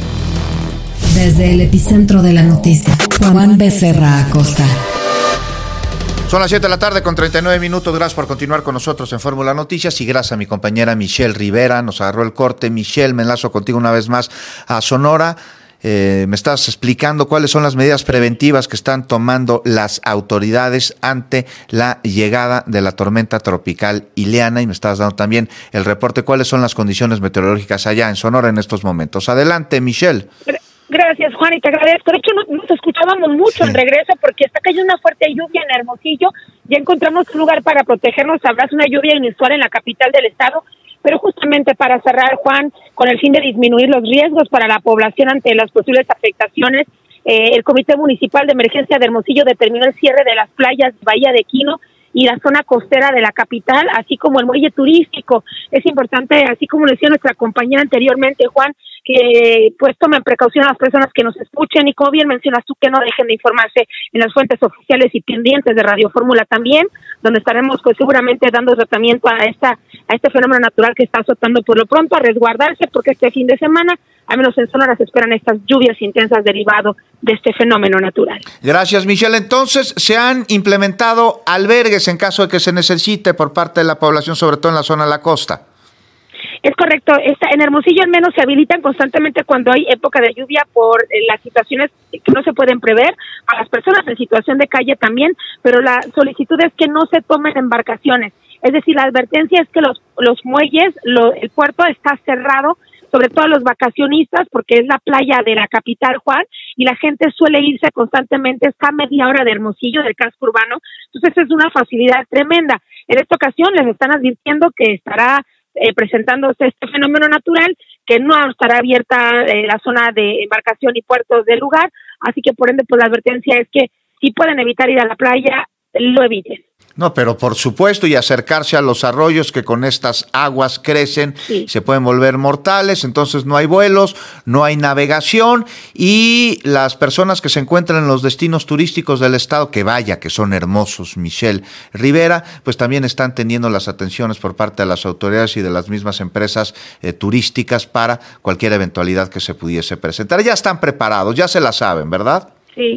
Desde el epicentro de la noticia, Juan Becerra Acosta. Son las 7 de la tarde con 39 minutos. Gracias por continuar con nosotros en Fórmula Noticias y gracias a mi compañera Michelle Rivera. Nos agarró el corte. Michelle, me enlazo contigo una vez más a Sonora. Me estás explicando cuáles son las medidas preventivas que están tomando las autoridades ante la llegada de la tormenta tropical Ileana y me estás dando también el reporte cuáles son las condiciones meteorológicas allá en Sonora en estos momentos. Adelante, Michelle. Gracias, Juan, y te agradezco. De hecho, nos escuchábamos mucho en regreso porque está cayendo una fuerte lluvia en Hermosillo. Ya encontramos un lugar para protegernos. Habrá una lluvia inusual en la capital del estado. Pero justamente para cerrar, Juan, con el fin de disminuir los riesgos para la población ante las posibles afectaciones, el Comité Municipal de Emergencia de Hermosillo determinó el cierre de las playas de Bahía de Quino y la zona costera de la capital, así como el muelle turístico. Es importante, así como lo decía nuestra compañera anteriormente, Juan, que pues tomen precaución a las personas que nos escuchen y como bien mencionas tú, que no dejen de informarse en las fuentes oficiales y pendientes de Radio Fórmula también, donde estaremos pues seguramente dando tratamiento a este fenómeno natural que está azotando. Por lo pronto a resguardarse porque este fin de semana, al menos en Sonora, se esperan estas lluvias intensas derivado de este fenómeno natural. Gracias, Michelle. Entonces, ¿se han implementado albergues en caso de que se necesite por parte de la población, sobre todo en la zona de la costa? Es correcto. En Hermosillo al menos se habilitan constantemente cuando hay época de lluvia por las situaciones que no se pueden prever, a las personas en situación de calle también, pero la solicitud es que no se tomen embarcaciones. Es decir, la advertencia es que los muelles, el puerto está cerrado, sobre todo a los vacacionistas, porque es la playa de la capital, Juan, y la gente suele irse constantemente, está a media hora de Hermosillo, del casco urbano, entonces es una facilidad tremenda. En esta ocasión les están advirtiendo que estará presentándose este fenómeno natural, que no estará abierta la zona de embarcación y puertos del lugar, así que por ende pues la advertencia es que si pueden evitar ir a la playa, lo eviten. No, pero por supuesto, y acercarse a los arroyos que con estas aguas crecen, se pueden volver mortales, entonces no hay vuelos, no hay navegación, y las personas que se encuentran en los destinos turísticos del estado, que vaya, que son hermosos, Michelle Rivera, pues también están teniendo las atenciones por parte de las autoridades y de las mismas empresas turísticas para cualquier eventualidad que se pudiese presentar. Ya están preparados, ya se la saben, ¿verdad?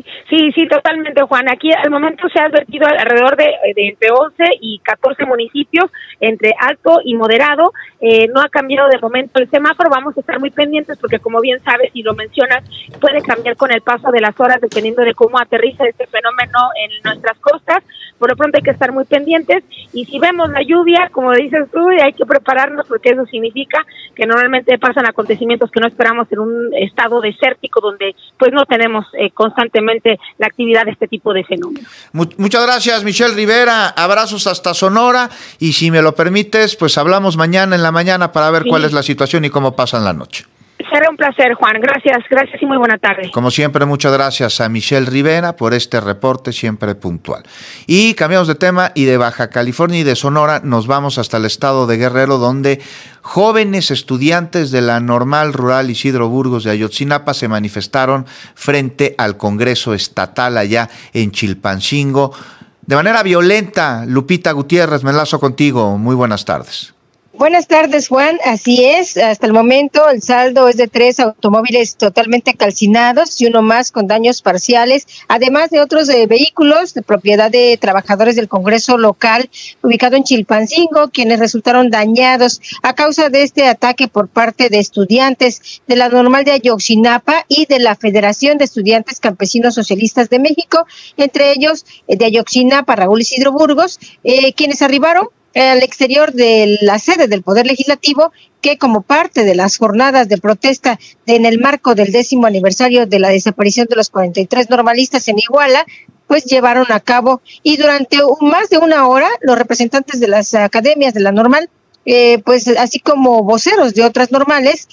Sí, totalmente, Juan. Aquí al momento se ha advertido alrededor de entre 11 y 14 municipios, entre alto y moderado. No ha cambiado de momento el semáforo, vamos a estar muy pendientes porque, como bien sabes y lo mencionas, puede cambiar con el paso de las horas dependiendo de cómo aterriza este fenómeno en nuestras costas. Por lo pronto hay que estar muy pendientes, y si vemos la lluvia, como dices tú, hay que prepararnos porque eso significa que normalmente pasan acontecimientos que no esperamos en un estado desértico donde pues no tenemos constantemente la actividad de este tipo de fenómenos. Muchas gracias, Michelle Rivera, abrazos hasta Sonora, y si me lo permites, pues hablamos mañana en la mañana para ver cuál es la situación y cómo pasan la noche. Será un placer, Juan. Gracias y muy buena tarde. Como siempre, muchas gracias a Michelle Rivera por este reporte siempre puntual. Y cambiamos de tema, y de Baja California y de Sonora nos vamos hasta el estado de Guerrero, donde jóvenes estudiantes de la Normal Rural Isidro Burgos de Ayotzinapa se manifestaron frente al Congreso Estatal allá en Chilpancingo de manera violenta. Lupita Gutiérrez, me enlazo contigo. Muy buenas tardes. Buenas tardes, Juan. Así es, hasta el momento el saldo es de 3 automóviles totalmente calcinados y uno más con daños parciales, además de otros vehículos de propiedad de trabajadores del Congreso local ubicado en Chilpancingo, quienes resultaron dañados a causa de este ataque por parte de estudiantes de la Normal de Ayotzinapa y de la Federación de Estudiantes Campesinos Socialistas de México, entre ellos de Ayotzinapa, Raúl Isidro Burgos, quienes arribaron al exterior de la sede del Poder Legislativo, que como parte de las jornadas de protesta en el marco del 10º aniversario de la desaparición de los 43 normalistas en Iguala, pues llevaron a cabo, y durante más de una hora los representantes de las academias de la Normal, pues así como voceros de otras normales,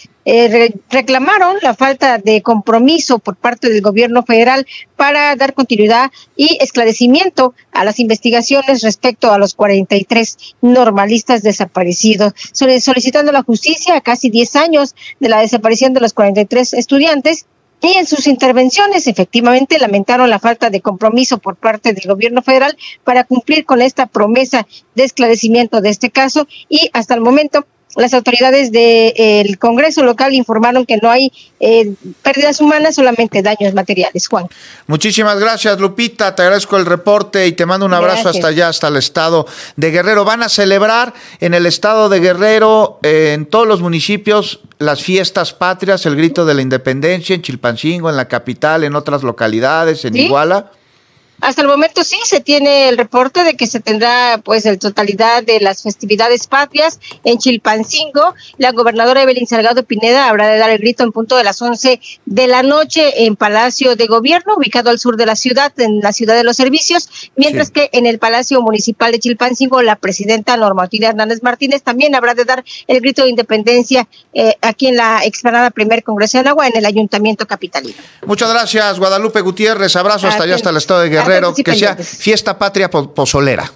reclamaron la falta de compromiso por parte del gobierno federal para dar continuidad y esclarecimiento a las investigaciones respecto a los 43 normalistas desaparecidos, solicitando la justicia a casi 10 años de la desaparición de los 43 estudiantes. Y en sus intervenciones efectivamente lamentaron la falta de compromiso por parte del gobierno federal para cumplir con esta promesa de esclarecimiento de este caso, y hasta el momento las autoridades del Congreso local informaron que no hay pérdidas humanas, solamente daños materiales. Juan. Muchísimas gracias, Lupita, te agradezco el reporte y te mando un abrazo hasta allá, hasta el estado de Guerrero. Van a celebrar en el estado de Guerrero, en todos los municipios, las fiestas patrias, el grito de la independencia, en Chilpancingo, en la capital, en otras localidades, en Iguala. Hasta el momento sí se tiene el reporte de que se tendrá pues en totalidad de las festividades patrias en Chilpancingo. La gobernadora Evelyn Salgado Pineda habrá de dar el grito en punto de las 11 de la noche en Palacio de Gobierno, ubicado al sur de la ciudad, en la Ciudad de los Servicios, mientras que en el Palacio Municipal de Chilpancingo la presidenta Norma Otilia Hernández Martínez también habrá de dar el grito de independencia aquí en la explanada Primer Congreso de Anagua, en el Ayuntamiento capitalino. Muchas gracias, Guadalupe Gutiérrez, abrazo hasta allá, hasta el estado de Guerrero. Que sea fiesta patria pozolera.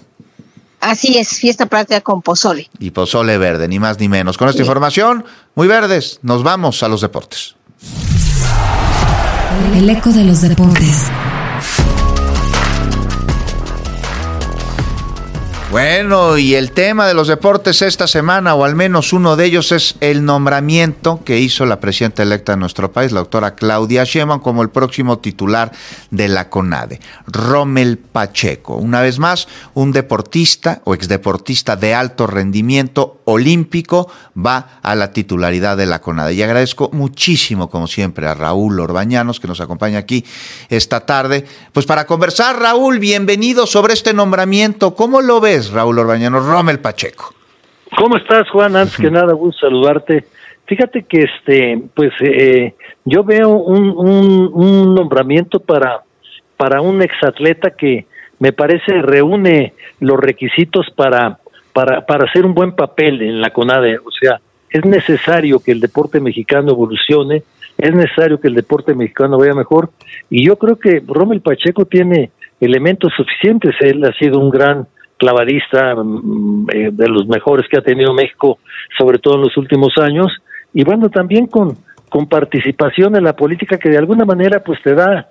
Así es, fiesta patria con pozole. Y pozole verde, ni más ni menos. Con esta información, muy verdes, nos vamos a los deportes. El eco de los deportes. Bueno, y el tema de los deportes esta semana, o al menos uno de ellos, es el nombramiento que hizo la presidenta electa de nuestro país, la doctora Claudia Sheinbaum, como el próximo titular de la CONADE, Rommel Pacheco. Una vez más, un deportista o exdeportista de alto rendimiento, olímpico va a la titularidad de la CONADE. Y agradezco muchísimo, como siempre, a Raúl Orbañanos, que nos acompaña aquí esta tarde, pues para conversar. Raúl, bienvenido sobre este nombramiento. ¿Cómo lo ves, Raúl Orbañanos? Rommel Pacheco. ¿Cómo estás, Juan? Antes que nada, gusto saludarte. Fíjate que yo veo un nombramiento para un exatleta que me parece reúne los requisitos para hacer un buen papel en la CONADE. O sea, es necesario que el deporte mexicano evolucione, es necesario que el deporte mexicano vaya mejor, y yo creo que Rommel Pacheco tiene elementos suficientes. Él ha sido un gran clavadista, de los mejores que ha tenido México, sobre todo en los últimos años, y bueno, también con participación en la política que de alguna manera pues te da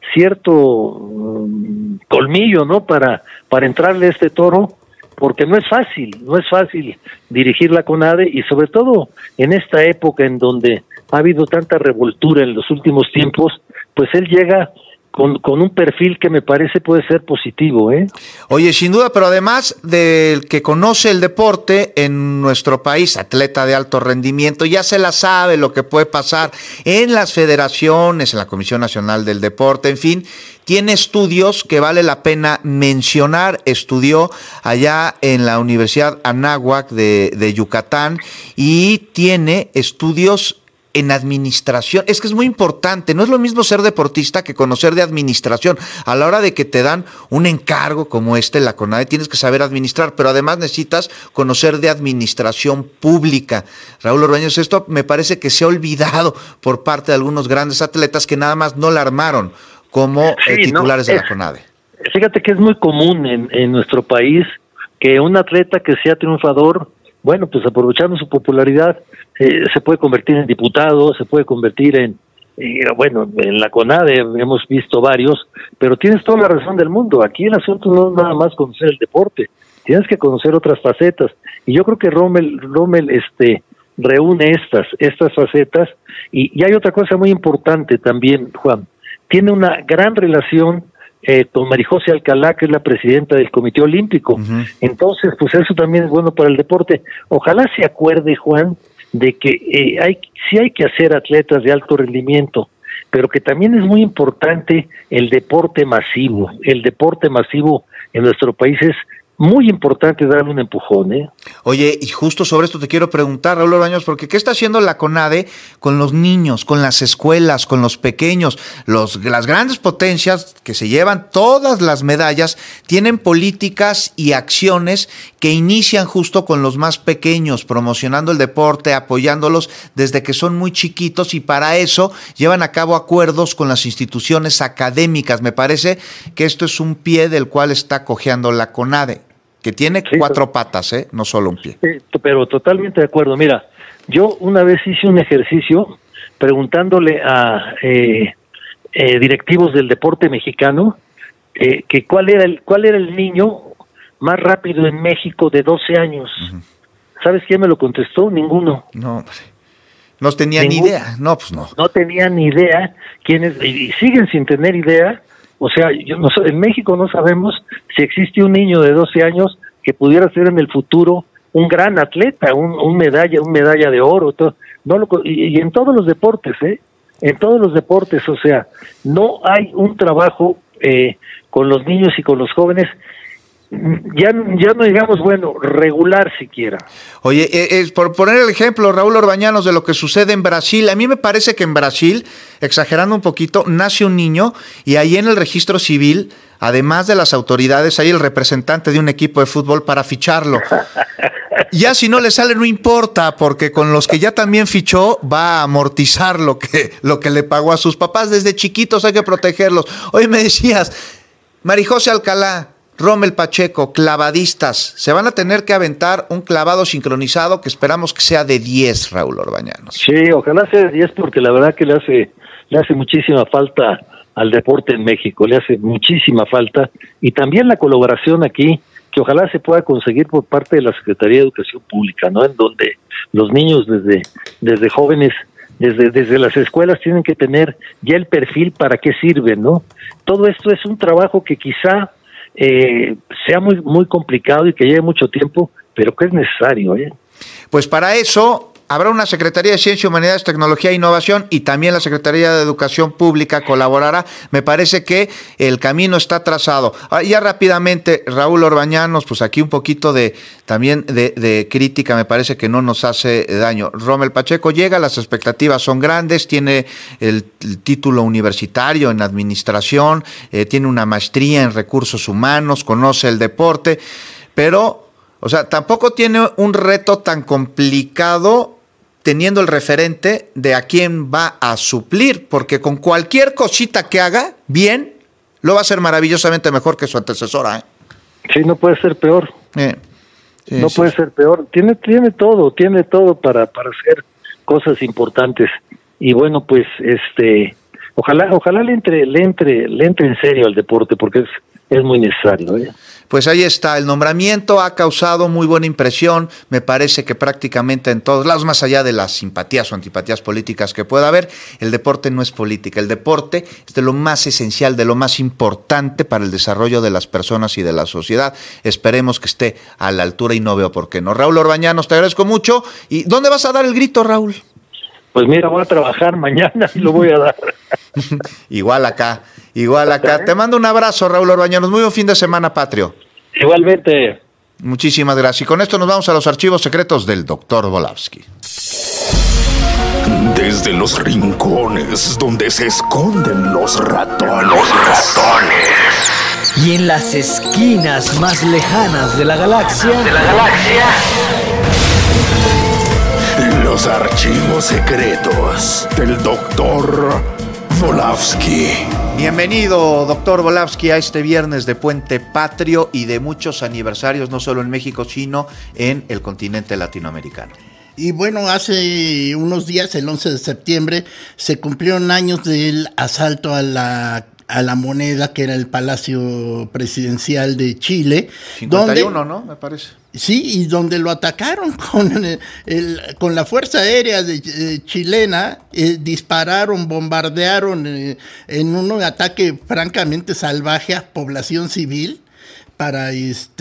cierto colmillo, ¿no? Para entrarle a este toro, porque no es fácil dirigir la CONADE, y sobre todo en esta época en donde ha habido tanta revoltura en los últimos tiempos, pues él llega con un perfil que me parece puede ser positivo, ¿eh? Oye, sin duda, pero además del que conoce el deporte en nuestro país, atleta de alto rendimiento, ya se la sabe lo que puede pasar en las federaciones, en la Comisión Nacional del Deporte, en fin, tiene estudios que vale la pena mencionar. Estudió allá en la Universidad Anáhuac de Yucatán y tiene estudios en administración. Es que es muy importante, no es lo mismo ser deportista que conocer de administración. A la hora de que te dan un encargo como la CONADE, tienes que saber administrar, pero además necesitas conocer de administración pública. Raúl Orbañanos, esto me parece que se ha olvidado por parte de algunos grandes atletas que nada más no la armaron como titulares de la CONADE. Fíjate que es muy común en nuestro país que un atleta que sea triunfador, bueno, pues aprovechando su popularidad, se puede convertir en diputado, se puede convertir en la CONADE hemos visto varios, pero tienes toda la razón del mundo. Aquí el asunto no es nada más conocer el deporte, tienes que conocer otras facetas, y yo creo que Rommel reúne estas facetas, y hay otra cosa muy importante también, Juan, tiene una gran relación con Marijose Alcalá, que es la presidenta del Comité Olímpico. Uh-huh. Entonces, pues eso también es bueno para el deporte. Ojalá se acuerde, Juan, de que sí hay que hacer atletas de alto rendimiento, pero que también es muy importante el deporte masivo. El deporte masivo en nuestro país es muy importante darle un empujón, ¿eh? Oye, y justo sobre esto te quiero preguntar, Raúl Orbañanos, porque ¿qué está haciendo la CONADE con los niños, con las escuelas, con los pequeños? Las grandes potencias que se llevan todas las medallas tienen políticas y acciones que inician justo con los más pequeños, promocionando el deporte, apoyándolos desde que son muy chiquitos, y para eso llevan a cabo acuerdos con las instituciones académicas. Me parece que esto es un pie del cual está cojeando la CONADE, que tiene cuatro patas, no solo un pie. Pero totalmente de acuerdo. Mira, yo una vez hice un ejercicio preguntándole a directivos del deporte mexicano que cuál era el niño más rápido en México de 12 años. Uh-huh. ¿Sabes quién me lo contestó? Ninguno. No tenían ni idea. No, pues no. No tenían ni idea quiénes, y siguen sin tener idea. O sea, en México no sabemos si existe un niño de 12 años que pudiera ser en el futuro un gran atleta, un medalla de oro, todo, y en todos los deportes, en todos los deportes. O sea, no hay un trabajo con los niños y con los jóvenes, ya no digamos, regular siquiera. Oye, por poner el ejemplo, Raúl Orbañanos, de lo que sucede en Brasil, a mí me parece que en Brasil, exagerando un poquito, nace un niño y ahí en el registro civil, además de las autoridades, hay el representante de un equipo de fútbol para ficharlo. Ya si no le sale no importa, porque con los que ya también fichó va a amortizar lo que le pagó a sus papás. Desde chiquitos hay que protegerlos. Hoy me decías, Marijose Alcalá, Rommel Pacheco, clavadistas, se van a tener que aventar un clavado sincronizado que esperamos que sea de 10, Raúl Orbañanos. Sí, ojalá sea de 10, porque la verdad que le hace muchísima falta al deporte en México, le hace muchísima falta, y también la colaboración aquí, que ojalá se pueda conseguir por parte de la Secretaría de Educación Pública, ¿no? En donde los niños desde jóvenes, desde las escuelas tienen que tener ya el perfil para qué sirven, ¿no? Todo esto es un trabajo que quizá sea muy, muy complicado y que lleve mucho tiempo, pero que es necesario, Pues para eso habrá una Secretaría de Ciencia, Humanidades, Tecnología e Innovación y también la Secretaría de Educación Pública colaborará. Me parece que el camino está trazado. Ya rápidamente, Raúl Orbañanos, pues aquí un poquito también de crítica, me parece que no nos hace daño. Rommel Pacheco llega, las expectativas son grandes, tiene el título universitario en administración, tiene una maestría en recursos humanos, conoce el deporte, pero, o sea, tampoco tiene un reto tan complicado teniendo el referente de a quién va a suplir, porque con cualquier cosita que haga bien, lo va a hacer maravillosamente mejor que su antecesora. Sí, no puede ser peor. Sí, puede ser peor. Tiene todo para hacer cosas importantes. Y bueno, pues ojalá le entre en serio al deporte, porque es muy necesario, ¿eh? Pues ahí está, el nombramiento ha causado muy buena impresión, me parece que prácticamente en todos lados, más allá de las simpatías o antipatías políticas que pueda haber, el deporte no es política, el deporte es de lo más esencial, de lo más importante para el desarrollo de las personas y de la sociedad. Esperemos que esté a la altura y no veo por qué no. Raúl Orbañanos, te agradezco mucho. ¿Y dónde vas a dar el grito, Raúl? Pues mira, voy a trabajar mañana y lo voy a dar. Igual acá. Te mando un abrazo, Raúl Orbañanos. Muy buen fin de semana, patrio. Igualmente. Muchísimas gracias. Y con esto nos vamos a los archivos secretos del Dr. Volavsky. Desde los rincones donde se esconden los ratones. Y en las esquinas más lejanas de la galaxia. Los archivos secretos del Dr. Volavsky. Bienvenido, doctor Volavsky, a este viernes de Puente Patrio y de muchos aniversarios, no solo en México, sino en el continente latinoamericano. Y bueno, hace unos días, el 11 de septiembre, se cumplieron años del asalto a la moneda, que era el Palacio Presidencial de Chile. 51, donde, ¿no? Me parece. Sí, y donde lo atacaron con la Fuerza Aérea chilena, dispararon, bombardearon en un ataque francamente salvaje a población civil para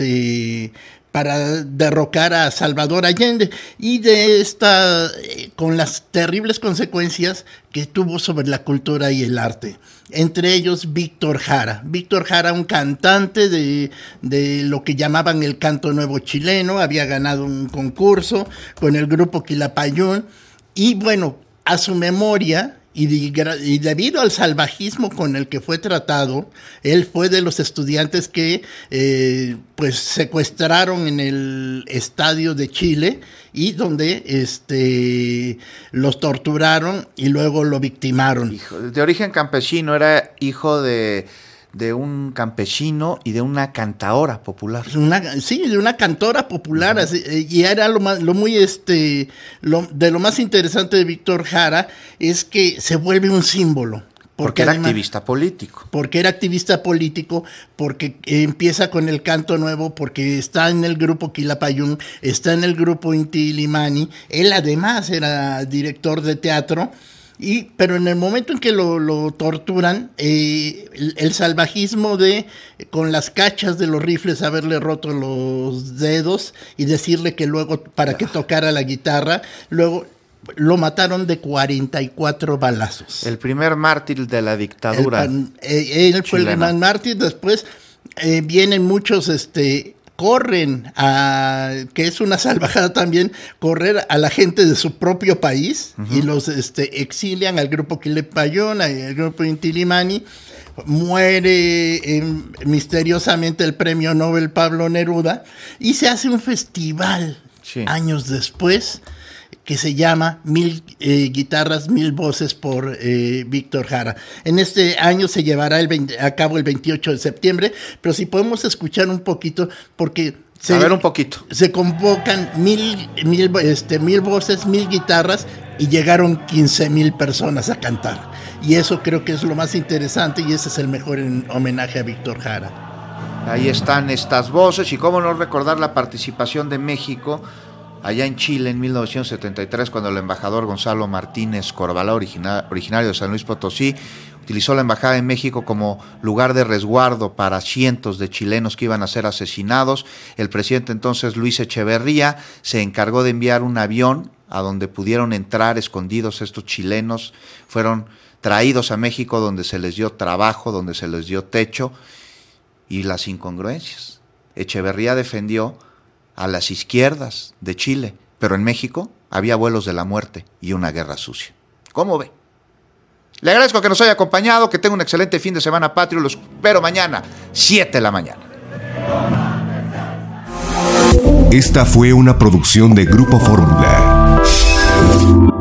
derrocar a Salvador Allende, y de con las terribles consecuencias que tuvo sobre la cultura y el arte. Entre ellos Víctor Jara, un cantante de lo que llamaban el canto nuevo chileno, había ganado un concurso con el grupo Quilapayún, y bueno, a su memoria y debido al salvajismo con el que fue tratado, él fue de los estudiantes que pues secuestraron en el estadio de Chile, y donde los torturaron y luego lo victimaron. De origen campesino, era hijo de un campesino y de una cantaora popular. De una cantora popular. Uh-huh. Y era lo más interesante de Víctor Jara, es que se vuelve un símbolo. Porque era activista político. Porque era activista político, porque empieza con el canto nuevo, porque está en el grupo Quilapayún, está en el grupo Inti Illimani. Él además era director de teatro. Pero en el momento en que lo torturan, el salvajismo con las cachas de los rifles haberle roto los dedos y decirle que luego para que tocara la guitarra, luego lo mataron de 44 balazos. El primer mártir de la dictadura. Él fue el gran mártir. Después vienen muchos corren que es una salvajada también, correr a la gente de su propio país. Uh-huh. Y los exilian al grupo Quilapayún, al grupo Inti Illimani. Muere misteriosamente el premio Nobel Pablo Neruda, y se hace un festival años después que se llama 1000 guitarras, 1000 voces por Víctor Jara. En este año se llevará a cabo el 28 de septiembre, pero si podemos escuchar un poquito, porque se convocan 1000 voces, 1000 guitarras, y llegaron 15,000 personas a cantar. Y eso creo que es lo más interesante, y ese es el mejor homenaje a Víctor Jara. Ahí están estas voces, y cómo no recordar la participación de México allá en Chile en 1973, cuando el embajador Gonzalo Martínez Corvalá, originario de San Luis Potosí, utilizó la embajada en México como lugar de resguardo para cientos de chilenos que iban a ser asesinados. El presidente entonces, Luis Echeverría, se encargó de enviar un avión a donde pudieron entrar escondidos estos chilenos. Fueron traídos a México, donde se les dio trabajo, donde se les dio techo, y las incongruencias. Echeverría defendió a las izquierdas de Chile, pero en México había vuelos de la muerte y una guerra sucia. ¿Cómo ve? Le agradezco que nos haya acompañado, que tenga un excelente fin de semana patrio. Los espero mañana, 7 de la mañana. Esta fue una producción de Grupo Fórmula.